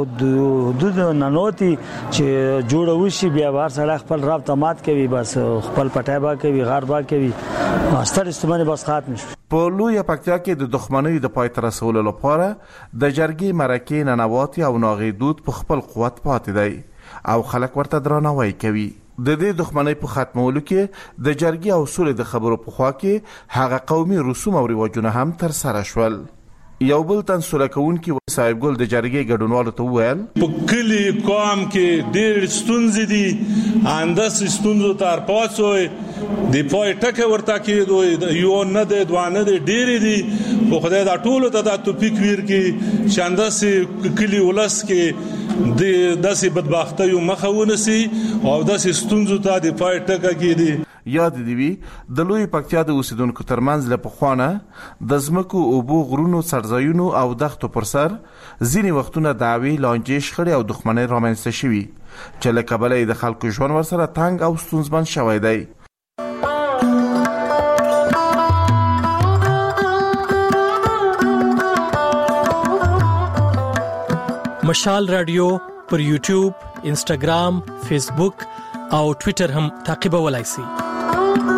Speaker 10: د ننوتی چې جوړ وشي بیا بار سره خپل رابطه مات کوي بس خپل پټه با کوي غار با کوي ستر استعمال بس ختم شي.
Speaker 4: په لوی پکتیا کې د دښمنۍ د پای تر رسولو لپاره د جرګې مرکې ننواتي او ناغیدود په خپل قوت پاتې دی او خلک ورته درناوی کوي. د دې دښمنۍ په ختمولو کې د جرګې او اصول د خبرو په خوا کې هغه قومي رسوم او رواجونه هم تر سره شول. یو بل تن سره کون کې صاحب ګل د جرګې ګډونوالو ته ویل
Speaker 13: په کلی قوم کې ډېر ستونزې دي انداس ستونزو تر پاتې د پای ټکه ورته کې یو نه د دوانه د ډېری دي خو خدای دا ټول ته د توفیق ور کې شانداس کلی ولس کې د داسې بدبختۍ مخاونه سي او داسې ستونزو ته د پای ټکه کې دي.
Speaker 4: یاد دی وی د لوی پکتیا د اوسیدونکو ترمنځ له پخوانه د زمکو او بو غرونو سرځایونو او دښتو پر سر ځینی وختونه دعوی لانجې شخړې او دښمنۍ رامنځته شوي چې له کبله د خلکو ژوند ورسره تنگ او ستونزمن شوی دی.
Speaker 22: مشال رادیو پر یوټیوب، انسټاګرام، فیسبوک او ټوئیټر هم تعقیبولای شئ.